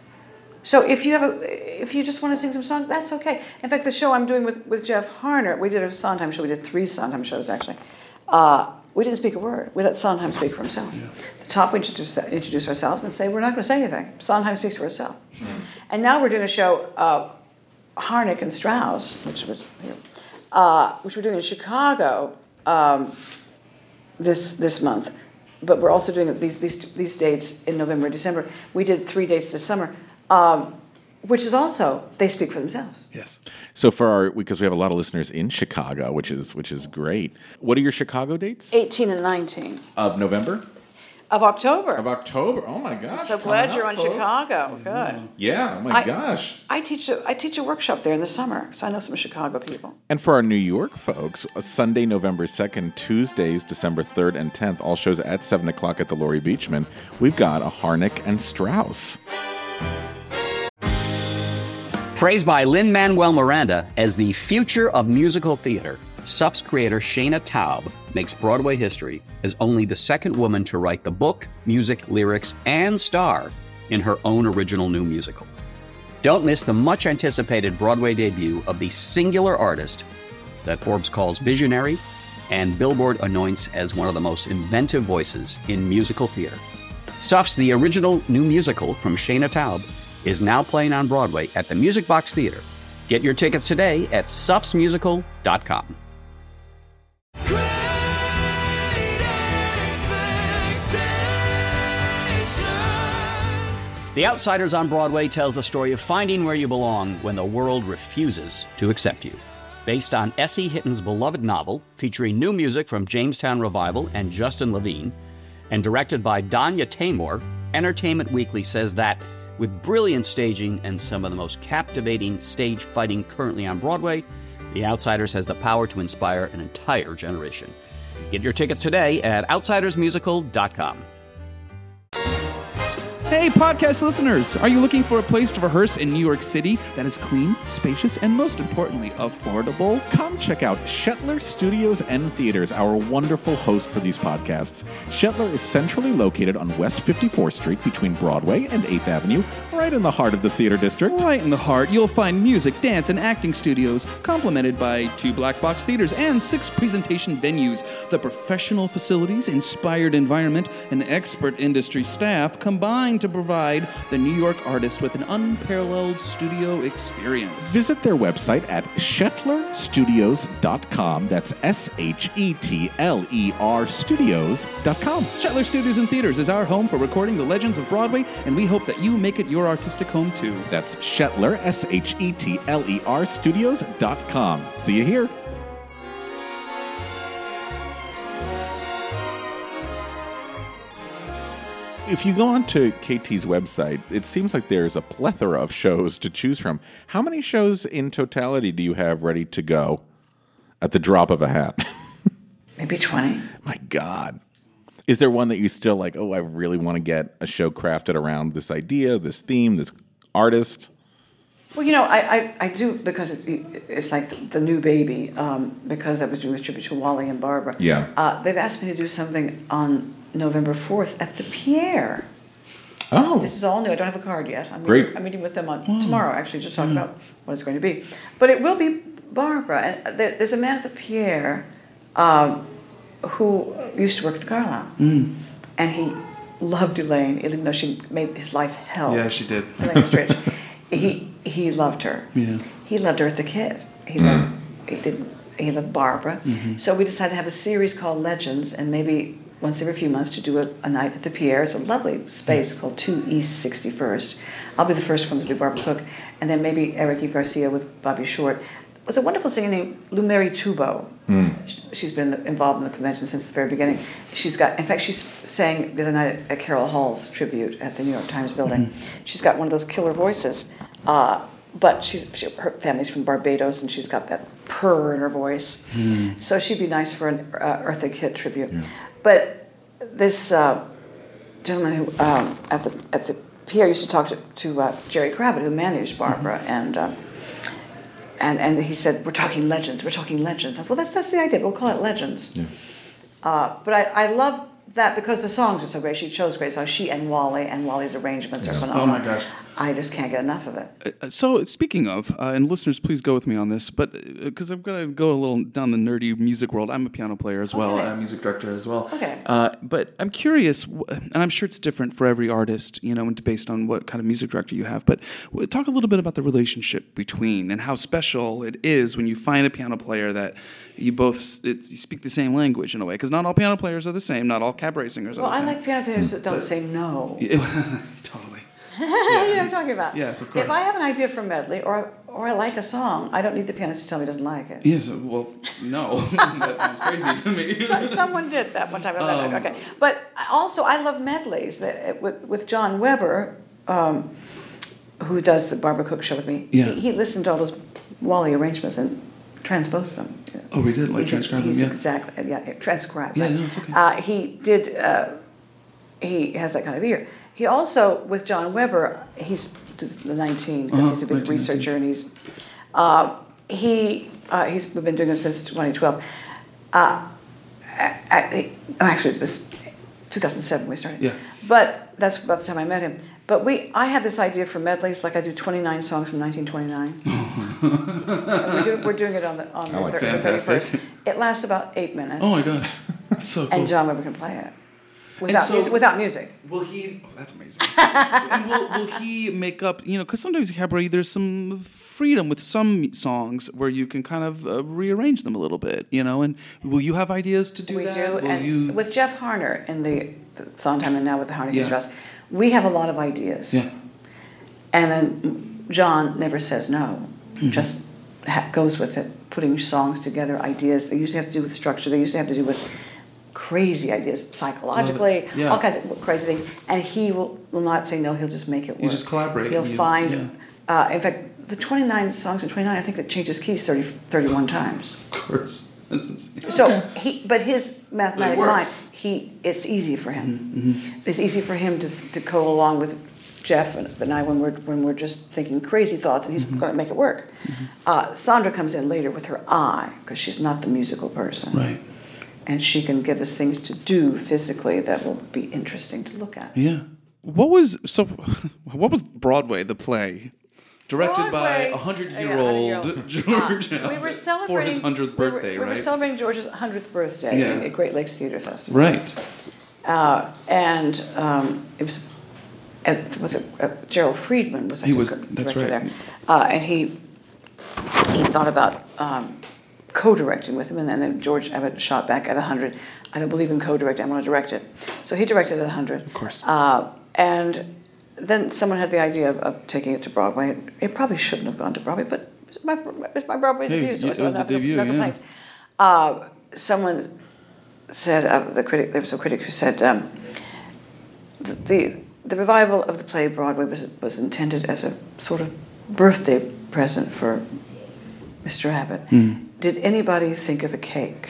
So if you have a, if you just want to sing some songs, that's okay. In fact, the show I'm doing with, with Jeff Harner, we did a Sondheim show. We did three Sondheim shows actually. Uh, we didn't speak a word. We let Sondheim speak for himself. Yeah. The top, we introduce, introduce ourselves and say we're not going to say anything. Sondheim speaks for herself. Mm. And now we're doing a show, uh, Harnick and Strauss, which was, uh, which we're doing in Chicago um, this this month. But we're also doing these these these dates in November and December. We did three dates this summer. Um, which is also, they speak for themselves. Yes. So for our, because we have a lot of listeners in Chicago, which is which is great. What are your Chicago dates? eighteen and nineteen. Of November? Of October. Of October. Oh my gosh. I'm so glad coming you're up, on folks. Chicago. Good. Yeah, oh my I- gosh. I teach a I teach a workshop there in the summer, so I know some Chicago people. And for our New York folks, uh, Sunday, November second, Tuesdays, December third and tenth, all shows at seven o'clock at the Laurie Beachman. We've got a Harnick and Strauss. Praised by Lin-Manuel Miranda as the future of musical theater, S U P's creator Shana Taub makes Broadway history as only the second woman to write the book, music, lyrics, and star in her own original new musical. Don't miss the much-anticipated Broadway debut of the singular artist that Forbes calls visionary and Billboard anoints as one of the most inventive voices in musical theater. Suffs, the original new musical from Shana Taub, is now playing on Broadway at the Music Box Theater. Get your tickets today at suffs musical dot com. The Outsiders on Broadway tells the story of finding where you belong when the world refuses to accept you. Based on S E. Hitton's beloved novel, featuring new music from Jamestown Revival and Justin Levine, and directed by Danya Taymor, Entertainment Weekly says that, with brilliant staging and some of the most captivating stage fighting currently on Broadway, The Outsiders has the power to inspire an entire generation. Get your tickets today at outsiders musical dot com. Hey, podcast listeners! Are you looking for a place to rehearse in New York City that is clean, spacious, and most importantly, affordable? Come check out Shetler Studios and Theaters, our wonderful host for these podcasts. Shetler is centrally located on West fifty-fourth Street between Broadway and eighth Avenue, right in the heart of the theater district. Right in the heart, you'll find music, dance, and acting studios, complemented by two black box theaters and six presentation venues. The professional facilities, inspired environment, and expert industry staff combine to provide the New York artist with an unparalleled studio experience. Visit their website at shetler studios dot com. That's S H E T L E R studios dot com. Shetler Studios and Theaters is our home for recording the legends of Broadway, and we hope that you make it your artistic home too. That's Shetler, S H E T L E R studios dot com. See you here. If you go onto K T's website, it seems like there's a plethora of shows to choose from. How many shows in totality do you have ready to go at the drop of a hat? Maybe twenty. My God. Is there one that you still like, oh, I really want to get a show crafted around this idea, this theme, this artist? Well, you know, I, I, I do, because it, it's like the new baby, um, because I was doing a tribute to Wally and Barbara. Yeah. Uh, they've asked me to do something on November fourth at the Pierre. Oh. This is all new. I don't have a card yet. I'm Great. Meeting, I'm meeting with them on mm. tomorrow, actually, to talk mm. about what it's going to be. But it will be Barbara. And there, there's a man at the Pierre um, who used to work at the Carlyle. Mm. And he loved Elaine, even though she made his life hell. Yeah, she did. Elaine Stritch. he he loved her. Yeah. He loved Eartha Kitt. He mm. loved he did he loved Barbara. Mm-hmm. So we decided to have a series called Legends, and maybe once every few months to do a, a night at the Pierre. It's a lovely space mm. called two East sixty-first. I'll be the first one to do Barbara Cook, and then maybe Eric E. Garcia with Bobby Short. There's a wonderful singer named Lou Mary Tubo. Mm. She's been involved in the convention since the very beginning. She's got, in fact, she's sang the other night at Carol Hall's tribute at the New York Times building. Mm-hmm. She's got one of those killer voices, uh, but she's she, her family's from Barbados, and she's got that purr in her voice. Mm. So she'd be nice for an uh, Eartha Kitt tribute. Yeah. But this uh, gentleman who um, at the at the Pierre used to talk to, to uh, Jerry Kravitz, who managed Barbara, mm-hmm. and. Uh, And and he said, we're talking legends, we're talking legends. I said, well, that's that's the idea, we'll call it Legends. Yeah. Uh, but I, I love that because the songs are so great. She chose great songs. She and Wally, and Wally's arrangements yes. are phenomenal. Oh my gosh. I just can't get enough of it. Uh, so speaking of, uh, and listeners, please go with me on this, but because uh, I'm going to go a little down the nerdy music world. I'm a piano player as well, okay. a music director as well. Okay. Uh, but I'm curious, and I'm sure it's different for every artist, you know, and based on what kind of music director you have. But talk a little bit about the relationship between and how special it is when you find a piano player that you both it, you speak the same language in a way. Because not all piano players are the same. Not all cabaret singers are well, the same. Well, I like piano players that don't but, say no. Totally. Yeah. You know what I'm talking about? Yes, of course. If I have an idea for a medley or or I like a song, I don't need the pianist to tell me he doesn't like it. Yes, well, no. That sounds crazy to me. So, someone did that one time. Um, okay. But also, I love medleys. That with, with John Weber, um, who does the Barbara Cook show with me, yeah. he, he listened to all those Wally arrangements and transposed them. Oh, we did? Like he's, transcribe he's them? Yeah. Exactly. Yeah, transcribe. Yeah, right? no, it's okay. Uh, he did... Uh, he has that kind of ear. He also, with John Weber, he's the nineteen, because uh-huh, he's a big nineteen, researcher, nineteen. And he's, uh, he, uh, he's, we've been doing him since twenty twelve. Uh, actually, it's this two thousand seven we started. Yeah. But that's about the time I met him. But we, I have this idea for medleys, like I do twenty-nine songs from nineteen twenty-nine. we're, do, we're doing it on the on oh, the, like thir- the thirty-first. It lasts about eight minutes. Oh my god, so cool. And John Weber can play it without so, music. Without music. Will he? Oh, that's amazing. And will, will he make up? You know, because sometimes in cabaret there's some freedom with some songs where you can kind of uh, rearrange them a little bit. You know, and will you have ideas to do we that? We do, will and you... with Jeff Harner in the, the Sondheim and now with the Harner yeah. Strauss, we have a lot of ideas. Yeah. And then John never says no, mm-hmm. just ha- goes with it, putting songs together, ideas. They usually have to do with structure. They usually have to do with crazy ideas, psychologically, yeah. all kinds of crazy things. And he will, will not say no, he'll just make it work. You just collaborate. He'll you, find, yeah. uh, in fact, the twenty-nine songs from twenty-nine, I think it changes keys thirty, thirty-one times. Of course. That's insane. So, okay. he, but his mathematic it mind, he, it's easy for him. Mm-hmm. It's easy for him to, to go along with Jeff and, and I when we're when we're just thinking crazy thoughts, and he's mm-hmm. going to make it work. Mm-hmm. Uh, Sandra comes in later with her eye because she's not the musical person, right? And she can give us things to do physically that will be interesting to look at. Yeah. What was so? What was Broadway, the play? Directed Broadway, by a hundred-year-old yeah, George uh, we were celebrating for his hundredth birthday, we were, right? We were celebrating George's hundredth birthday yeah. at Great Lakes Theater Festival. Right. Uh, and um, it was, it was it, uh, Gerald Friedman was. He was. The That's right. There. Uh, and he he thought about um, co-directing with him, and then George Abbott shot back at a hundred. I don't believe in co-directing. I want to direct it. So he directed at a hundred. Of course. Uh, and then someone had the idea of, of taking it to Broadway. It probably shouldn't have gone to Broadway, but it's my, it's my Broadway hey, debut, so it was I was the not debut, no yeah. complaints. Uh, someone said, uh, the critic, there was a critic who said, um, the, the the revival of the play Broadway was was intended as a sort of birthday present for Mister Abbott. Mm. Did anybody think of a cake?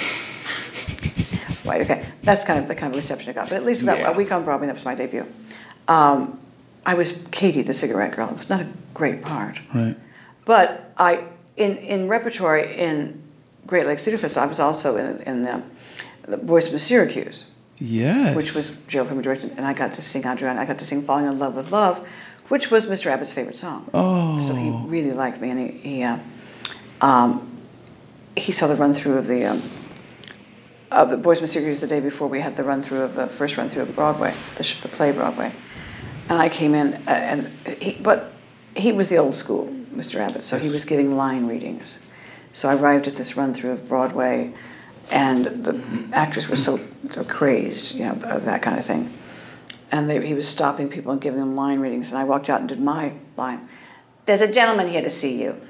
Right, okay. That's kind of the kind of reception I got. But at least about yeah. a week on Broadway, that was my debut. Um, I was Katie, the cigarette girl. It was not a great part. Right. But I, in, in repertory in Great Lakes Theater Festival, I was also in, in the, the Boys from Syracuse. Yes. Which was Joe Freeman directed, and I got to sing Adriana. I got to sing Falling in Love with Love, which was Mister Abbott's favorite song. Oh. So he really liked me, and he he, uh, um, he saw the run through of the um, of the Boys from Syracuse the day before we had the run through of the first run through of Broadway, the, sh- the play Broadway, and I came in, uh, and he, but he was the old school Mister Abbott, so yes. he was giving line readings. So I arrived at this run through of Broadway, and the actors were so, so crazed, you know, of that kind of thing. And they, he was stopping people and giving them line readings, and I walked out and did my line. There's a gentleman here to see you.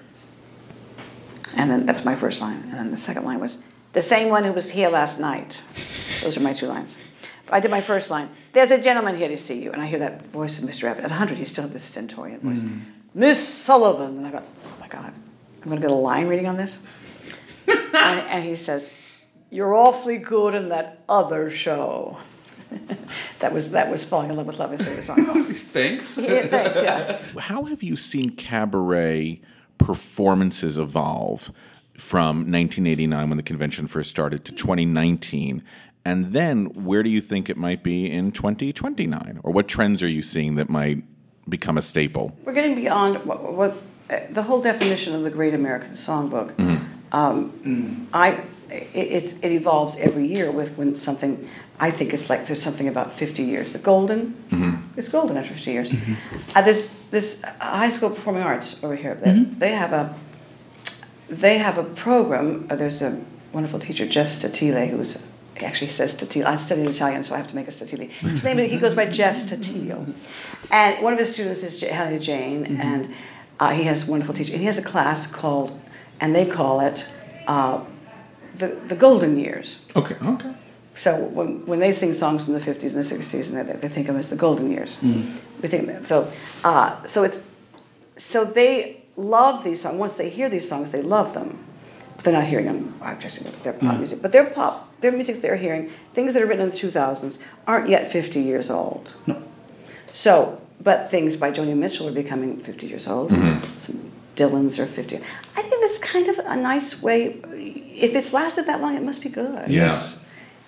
And then that was my first line. And then the second line was, the same one who was here last night. Those are my two lines. But I did my first line. There's a gentleman here to see you. And I hear that voice of Mister Abbott. At one hundred, he still had this stentorian voice. Mm. Miss Sullivan. And I thought, oh my God, I'm going to get a line reading on this? and, and he says, you're awfully good in that other show. that was that was Falling in Love with Love, his favorite song. Thanks. Yeah, thanks, yeah. How have you seen cabaret performances evolve from nineteen eighty-nine, when the convention first started, to twenty nineteen? And then where do you think it might be in twenty twenty-nine? Or what trends are you seeing that might become a staple? We're getting beyond what, what uh, the whole definition of the Great American Songbook. Mm-hmm. Um, mm. I it, it's, it evolves every year with when something. I think it's like there's something about fifty years. The golden, mm-hmm. it's golden after fifty years. Mm-hmm. Uh, this this high school performing arts over here, they, mm-hmm. they have a they have a program. Uh, there's a wonderful teacher, Jeff Statile, who's actually he says Statile. I studied Italian, so I have to make a Statile. His name he goes by Jeff Statile, and one of his students is Helena Jane, mm-hmm. and uh, he has a wonderful teacher. And he has a class called, and they call it uh, the the Golden Years. Okay. Okay. So when when they sing songs from the fifties and the sixties, and they, they think of them as the golden years, mm-hmm. we think that. So, uh, so it's so they love these songs. Once they hear these songs, they love them. But they're not hearing them. Just they're pop yeah. music, but they're pop. Their music they're hearing, things that are written in the two thousands, aren't yet fifty years old. No. So, but things by Joni Mitchell are becoming fifty years old. Mm-hmm. Some Dylan's are fifty. I think that's kind of a nice way. If it's lasted that long, it must be good. Yes.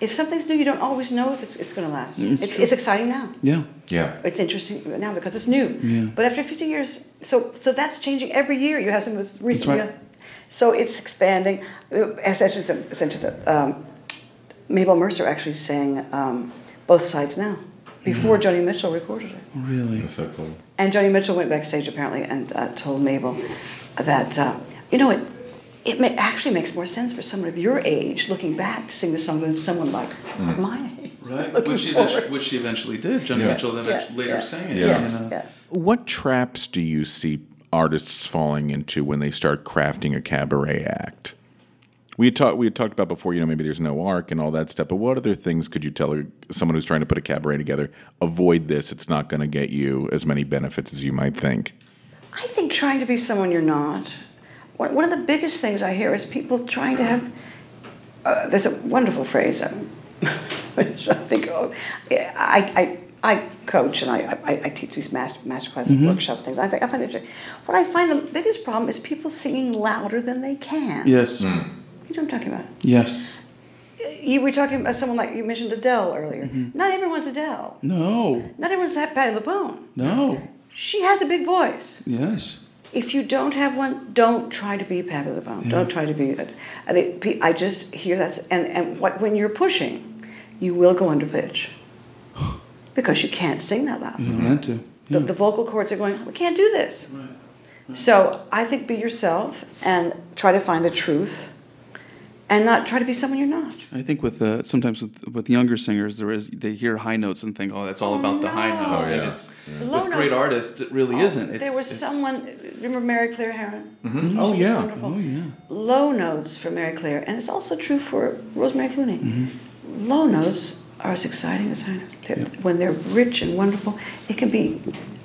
if something's new, you don't always know if it's, it's going to last. It's It's, true. it's exciting now. Yeah. Yeah. It's interesting now because it's new. Yeah. But after fifty years, so so that's changing every year. You have something that's recently. right. So it's expanding. Uh, Essentially, the, essentially the, um, Mabel Mercer actually sang um, both sides now before Mm. Joni Mitchell recorded it. Really? That's so cool. And Joni Mitchell went backstage apparently and uh, told Mabel that, uh, you know, it it may, actually makes more sense for someone of your age looking back to sing the song than someone like, Mm. like my age. Right, Looking which she, forward. eventually, which she eventually did. Johnny Yeah. Mitchell then Yeah, actually later yeah. sang it. Yeah. Yes, you know? yes. What traps do you see artists falling into when they start crafting a cabaret act? We had talked. We had talked about before. You know, maybe there's no arc and all that stuff. But what other things could you tell someone who's trying to put a cabaret together? Avoid this. It's not going to get you as many benefits as you might think. I think trying to be someone you're not. One one of the biggest things I hear is people trying to have. Uh, there's a wonderful phrase. Um, which I think. Oh, I, I I coach and I I, I teach these master master classes, Mhm. workshops, things. I think I find it. What I find the biggest problem is people singing louder than they can. Yes. You know what I'm talking about? Yes. You were talking about someone like you mentioned Adele earlier. Not everyone's Adele. No. Not everyone's that Patti LuPone. No. She has a big voice. Yes. If you don't have one, don't try to be Patti LuPone. Yeah. Don't try to be. I think I just hear that, and and what when you're pushing, you will go under pitch because you can't sing that loud. You don't have to. The, the vocal cords are going. We can't do this. Right. Right. So I think be yourself and try to find the truth, and not try to be someone you're not. I think with uh, sometimes with with younger singers, there is they hear high notes and think, oh, that's all Oh, about the high no. note. Oh, yeah. And it's Yeah. Low with great notes- artists, it really Oh, isn't. It's, there was it's, someone. Remember Mary Claire Heron? Mm-hmm. Oh yeah. Wonderful. Oh yeah. Low notes for Mary Claire, and it's also true for Rosemary Clooney. Mm-hmm. Low notes are as exciting as high notes. They're, Yeah. When they're rich and wonderful, it can be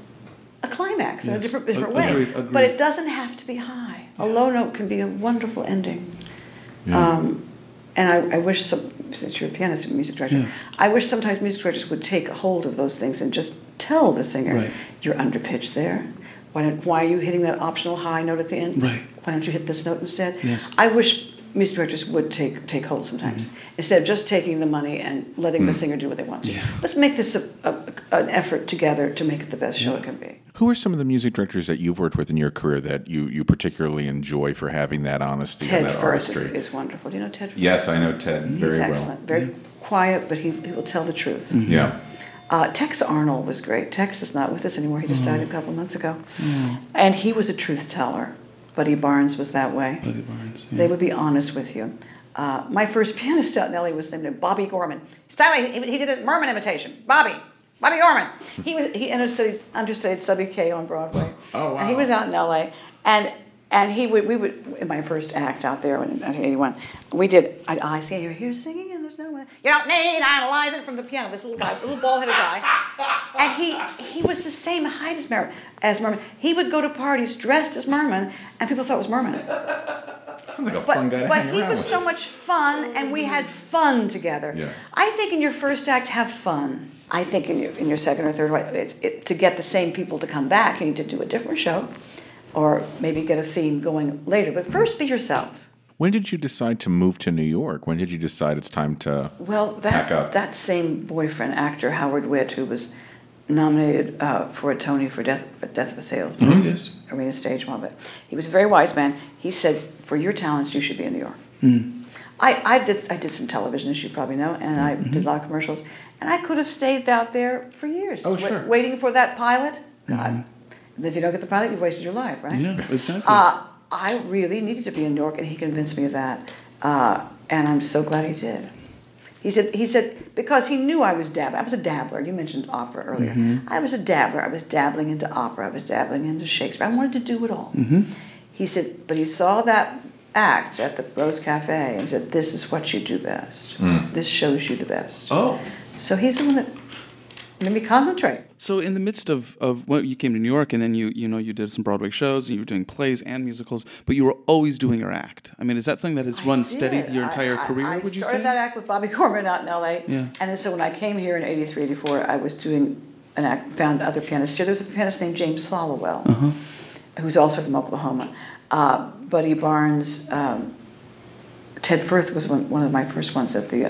a climax in a Yes. different, different Ag- way. agreed, agreed. But it doesn't have to be high. A low note can be a wonderful ending. Yeah. Um, and I, I wish, some, since you're a pianist and music director, Yeah. I wish sometimes music directors would take hold of those things and just tell the singer, Right. you're under pitched there. Why, don't, why are you hitting that optional high note at the end? Right. Why don't you hit this note instead? Yes. I wish music directors would take take hold sometimes, Mm-hmm. instead of just taking the money and letting the singer do what they want to. Yeah. Let's make this a, a, an effort together to make it the best show it can be. Who are some of the music directors that you've worked with in your career that you, you particularly enjoy for having that honesty Ted and that Firth artistry? is, is wonderful. Do you know Ted Firth? Yes, I know Ted He's very well. excellent. Very quiet, but he, he will tell the truth. Yeah. Uh, Tex Arnold was great. Tex is not with us anymore. He just died a couple months ago. And he was a truth teller. Buddy Barnes was that way. Buddy Barnes. Yeah. They would be honest with you. Uh, my first pianist out in L A was named Bobby Gorman. Stanley, he, he did a Merman imitation. Bobby. Bobby Gorman. He was he understudied, understudied Subby K on Broadway. Oh, wow. And he was out in L A. And and he would we would in my first act out there in nineteen eighty-one, we did I, I see you're here singing and there's no one. You don't need analyzing from the piano. This little guy, little bald-headed guy. And he he was the same height as Merman. As Merman. He would go to parties dressed as Merman, and people thought it was Merman. Sounds like a But, fun guy to but hang he around was with. so much fun, and we had fun together. Yeah. I think in your first act, have fun. I think in your in your second or third, it's, it, to get the same people to come back, you need to do a different show, or maybe get a theme going later. But first, be yourself. When did you decide to move to New York? When did you decide it's time to Well, pack up? that that same boyfriend, actor Howard Witt, who was nominated uh, for a Tony for Death, for Death of a Salesman, Oh, yes. Arena Stage one, but he was a very wise man. He said, "For your talents, you should be in New York." Mm. I, I did I did some television, as you probably know, and I did a lot of commercials, and I could have stayed out there for years, Oh, wa- sure. waiting for that pilot. God, if you don't get the pilot, you've wasted your life, right? Yeah, exactly. Uh, I really needed to be in New York, and he convinced me of that, uh, and I'm so glad he did. He said he said because he knew I was dabbling. I was a dabbler. You mentioned opera earlier. Mm-hmm. I was a dabbler. I was dabbling into opera. I was dabbling into Shakespeare. I wanted to do it all. Mm-hmm. He said, but he saw that act at the Rose Cafe and said, "This is what you do best. Mm. This shows you the best." Oh. So he's the one that made me concentrate. So in the midst of, of well, you came to New York, and then you you know you did some Broadway shows, and you were doing plays and musicals, but you were always doing your act. I mean, is that something that has run steady did. your entire I, career? I, I would you started say? that act with Bobby Gorman out in L A. Yeah. And then so when I came here in eighty-three, eighty-four, I was doing an act, found other pianists here. There was a pianist named James Followell, Uh-huh. who's also from Oklahoma. Uh, Buddy Barnes, um, Ted Firth was one, one of my first ones at the uh,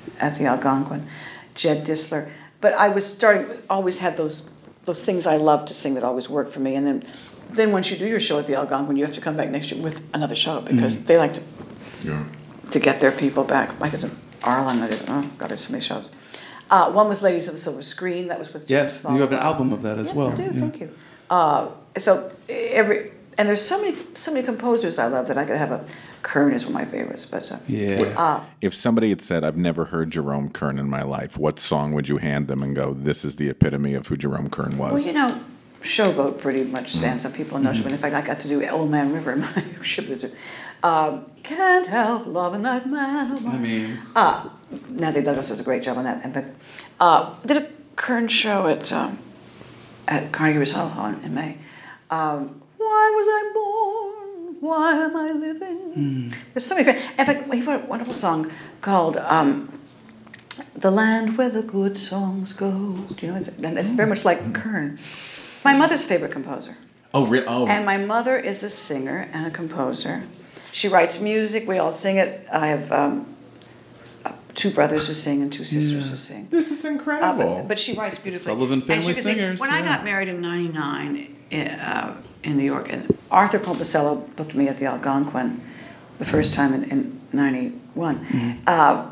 at the Algonquin, Jed Disler. But I was starting, always had those those things I loved to sing that always worked for me. And then, then once you do your show at the Algonquin, you have to come back next year with another show because mm. they like to yeah. to get their people back. I did Arlen, I did, oh God, I did so many shows. Uh, one was Ladies of the Silver Screen, that was with Yes, James you have an album of that as yeah, well. I do, yeah. thank you. Uh, so every, and there's so many so many composers I love that I could have a, Kern is one of my favorites. But uh, yeah. Uh, if somebody had said, I've never heard Jerome Kern in my life, what song would you hand them and go, this is the epitome of who Jerome Kern was? Well, you know, Showboat pretty much stands mm-hmm. on people in Nostrand. Mm-hmm. In fact, I got to do Old Man River in my ship. Um, can't help loving that man. Oh I mean, uh, Natalie Douglas does a great job on that. And but uh, did a Kern show at um, at Carnegie Hall in, in May. Um, Why was I born? Why am I living? Mm. There's so many great. In fact, he wrote a wonderful song called um, "The Land Where the Good Songs Go." Do you know? And it's very much like Kern. It's my mother's favorite composer. Oh, really? Oh. And my mother is a singer and a composer. She writes music. We all sing it. I have um, two brothers who sing and two sisters yeah. who sing. This is incredible. Uh, but, but she writes beautifully. Sullivan Family and Singers. Sing. When yeah. I got married in ninety-nine in, uh, in New York, and Arthur Pomposello booked me at the Algonquin the first time in, in ninety-one. Mm-hmm. Uh,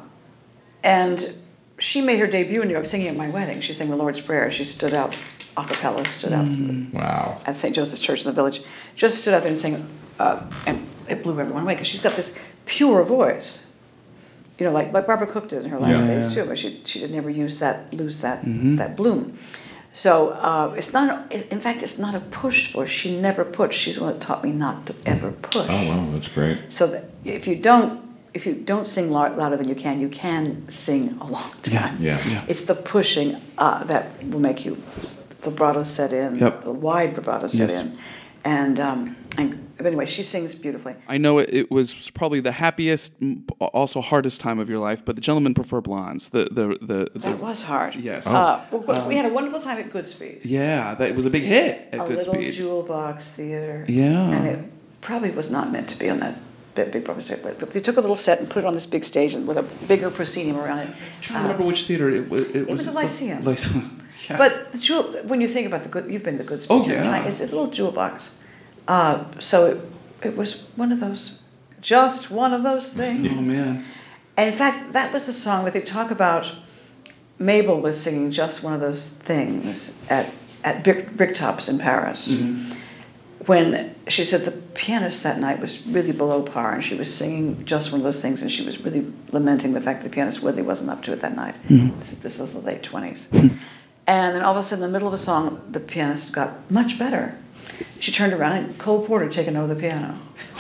and she made her debut in New York singing at my wedding. She sang the Lord's Prayer. She stood out a cappella, stood out mm-hmm. wow. at Saint Joseph's Church in the Village. Just stood out there and sang, uh, and it blew everyone away because she's got this pure voice. You know, like, like Barbara Cook did in her last yeah. days too, but she she did never use that lose that mm-hmm. that bloom. So uh, it's not. A, in fact, it's not a push voice. She never pushed. She's the one that taught me not to ever push. Oh wow, that's great. So that if you don't if you don't sing louder than you can, you can sing a long time. Yeah, yeah. yeah. It's the pushing uh, that will make you vibrato set in, yep. the wide vibrato set yes. in, and. Um, and but anyway, she sings beautifully. I know it, it was probably the happiest, also hardest time of your life, but the Gentlemen Prefer Blondes. The the the, the that was hard. Yes. Oh. Uh, well, we had a wonderful time at Goodspeed. Yeah, that it was a big hit at a Goodspeed. A little jewel box theater. Yeah. And it probably was not meant to be on that big, big proper stage, but they took a little set and put it on this big stage and with a bigger proscenium around it. I'm trying to remember uh, which theater it was. It, it was was the Lyceum. Lyceum. Yeah. But the jewel, when you think about the good, you've been to Goodspeed. Oh yeah. It's a little jewel box. Uh, so it, it was one of those, just one of those things. Oh man! And in fact, that was the song that they talk about. Mabel was singing "Just One of Those Things" at at Brick, Bricktops in Paris. Mm-hmm. When she said the pianist that night was really below par, and she was singing "Just One of Those Things," and she was really lamenting the fact that the pianist really wasn't up to it that night. Mm-hmm. This, this is the late twenties. Mm-hmm. And then all of a sudden, in the middle of the song, the pianist got much better. She turned around and Cole Porter had taken over the piano.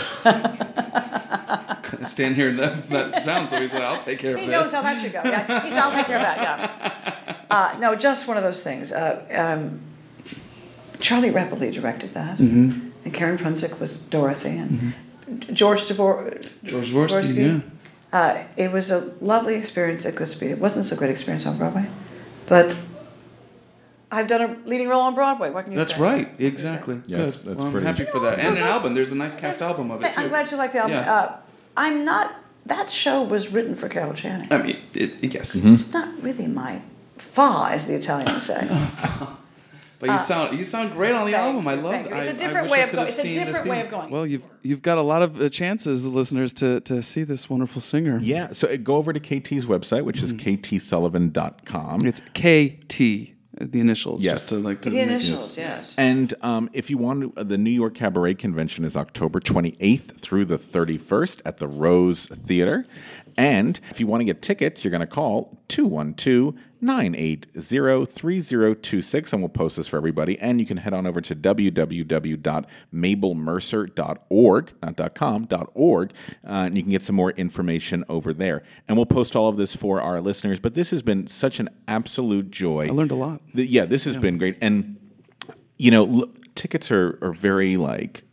Couldn't stand here that, that sound, so he said, I'll take care of he this. He knows how that should go. Yeah, he said, I'll take care of that, yeah. Uh, no, just one of those things. Uh, um, Charlie Repoley directed that. Mm-hmm. And Karen Prunsick was Dorothy. And mm-hmm. George Devor- George Dvorsky, yeah. Uh, it was a lovely experience at Goodspeed. It wasn't so great experience on Broadway, but I've done a leading role on Broadway. What can you that's say? That's right. Exactly. Yeah, Good. that's, that's well, I'm pretty happy for that. So and an that, album. There's a nice cast album of it, too. I'm glad you like the album. Yeah. Uh, I'm not... That show was written for Carol Channing. I mean, it, yes. Mm-hmm. It's not really my fa, as the Italians say. But you uh, sound you sound great on the album. I love it. It's a different way of going. It's a different way of going. Well, you've you've got a lot of uh, chances, listeners, to to see this wonderful singer. Yeah. So uh, go over to K T's website, which is k t sullivan dot com. It's K T. The initials, yes. just to like to the make initials, this. yes. And um, if you want to, uh, the New York Cabaret Convention is October twenty-eighth through the thirty-first at the Rose Theater. And if you want to get tickets, you're going to call two one two, nine eight zero, three zero two six, and we'll post this for everybody. And you can head on over to w w w dot mabel mercer dot org, not .com, .org, uh, and you can get some more information over there. And we'll post all of this for our listeners. But this has been such an absolute joy. I learned a lot. The, yeah, this has yeah. been great. And, you know, l- tickets are, are very, like,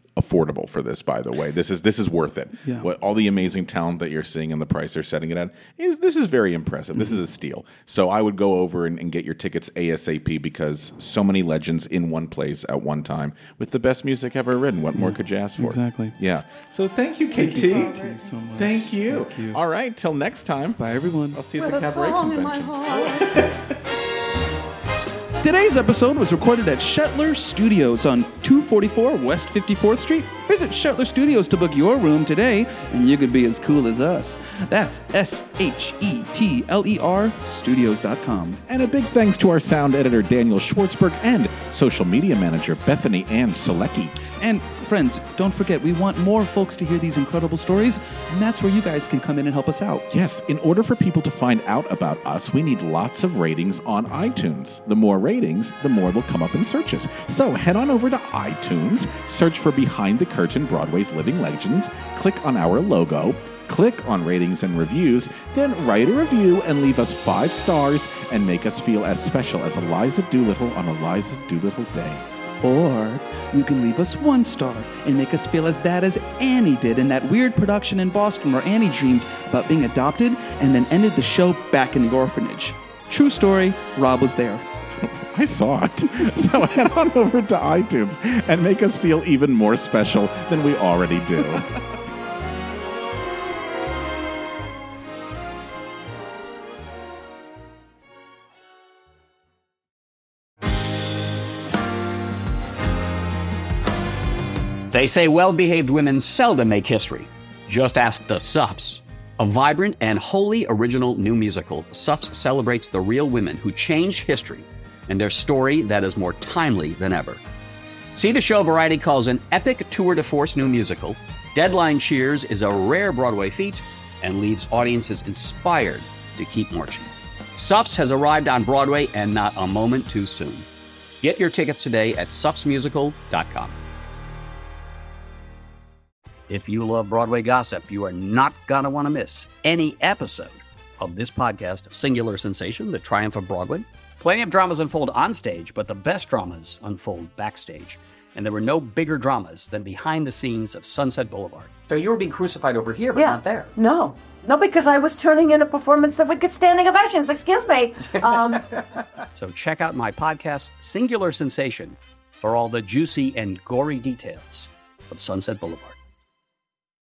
affordable for this, by the way. This is this is worth it. Yeah. What all the amazing talent that you're seeing and the price they're setting it at is this is very impressive. Mm-hmm. This is a steal. So I would go over and, and get your tickets ASAP because so many legends in one place at one time with the best music ever written. What yeah. more could you ask for? Exactly. Yeah. So thank you, K T. Thank you, so much. Thank you. Thank you. All right. Till next time. Bye, everyone. I'll see you With at the a Cabaret song in my Convention. heart. Today's episode was recorded at Shetler Studios on two forty-four West fifty-fourth Street. Visit Shetler Studios to book your room today, and you could be as cool as us. That's S H E T L E R studios dot com. And a big thanks to our sound editor, Daniel Schwartzberg, and social media manager, Bethany Ann Selecki. And friends, don't forget, we want more folks to hear these incredible stories, and that's where you guys can come in and help us out. Yes, in order for people to find out about us, we need lots of ratings on iTunes. The more ratings, the more they'll come up in searches. So head on over to iTunes, search for Behind the Curtain, Broadway's Living Legends, click on our logo, click on ratings and reviews, then write a review and leave us five stars and make us feel as special as Eliza Doolittle on Eliza Doolittle Day. Or you can leave us one star and make us feel as bad as Annie did in that weird production in Boston where Annie dreamed about being adopted and then ended the show back in the orphanage. True story, Rob was there. I saw it. So head on over to iTunes and make us feel even more special than we already do. They say well-behaved women seldom make history. Just ask the Suffs. A vibrant and wholly original new musical, Suffs celebrates the real women who changed history and their story that is more timely than ever. See the show Variety calls an epic tour de force new musical. Deadline cheers is a rare Broadway feat and leaves audiences inspired to keep marching. Suffs has arrived on Broadway and not a moment too soon. Get your tickets today at suffs musical dot com. If you love Broadway gossip, you are not going to want to miss any episode of this podcast, Singular Sensation, The Triumph of Broadway. Plenty of dramas unfold on stage, but the best dramas unfold backstage. And there were no bigger dramas than behind the scenes of Sunset Boulevard. So you were being crucified over here, but yeah. not there. No. No, because I was turning in a performance that would get standing ovations. Excuse me. Um, so check out my podcast, Singular Sensation, for all the juicy and gory details of Sunset Boulevard.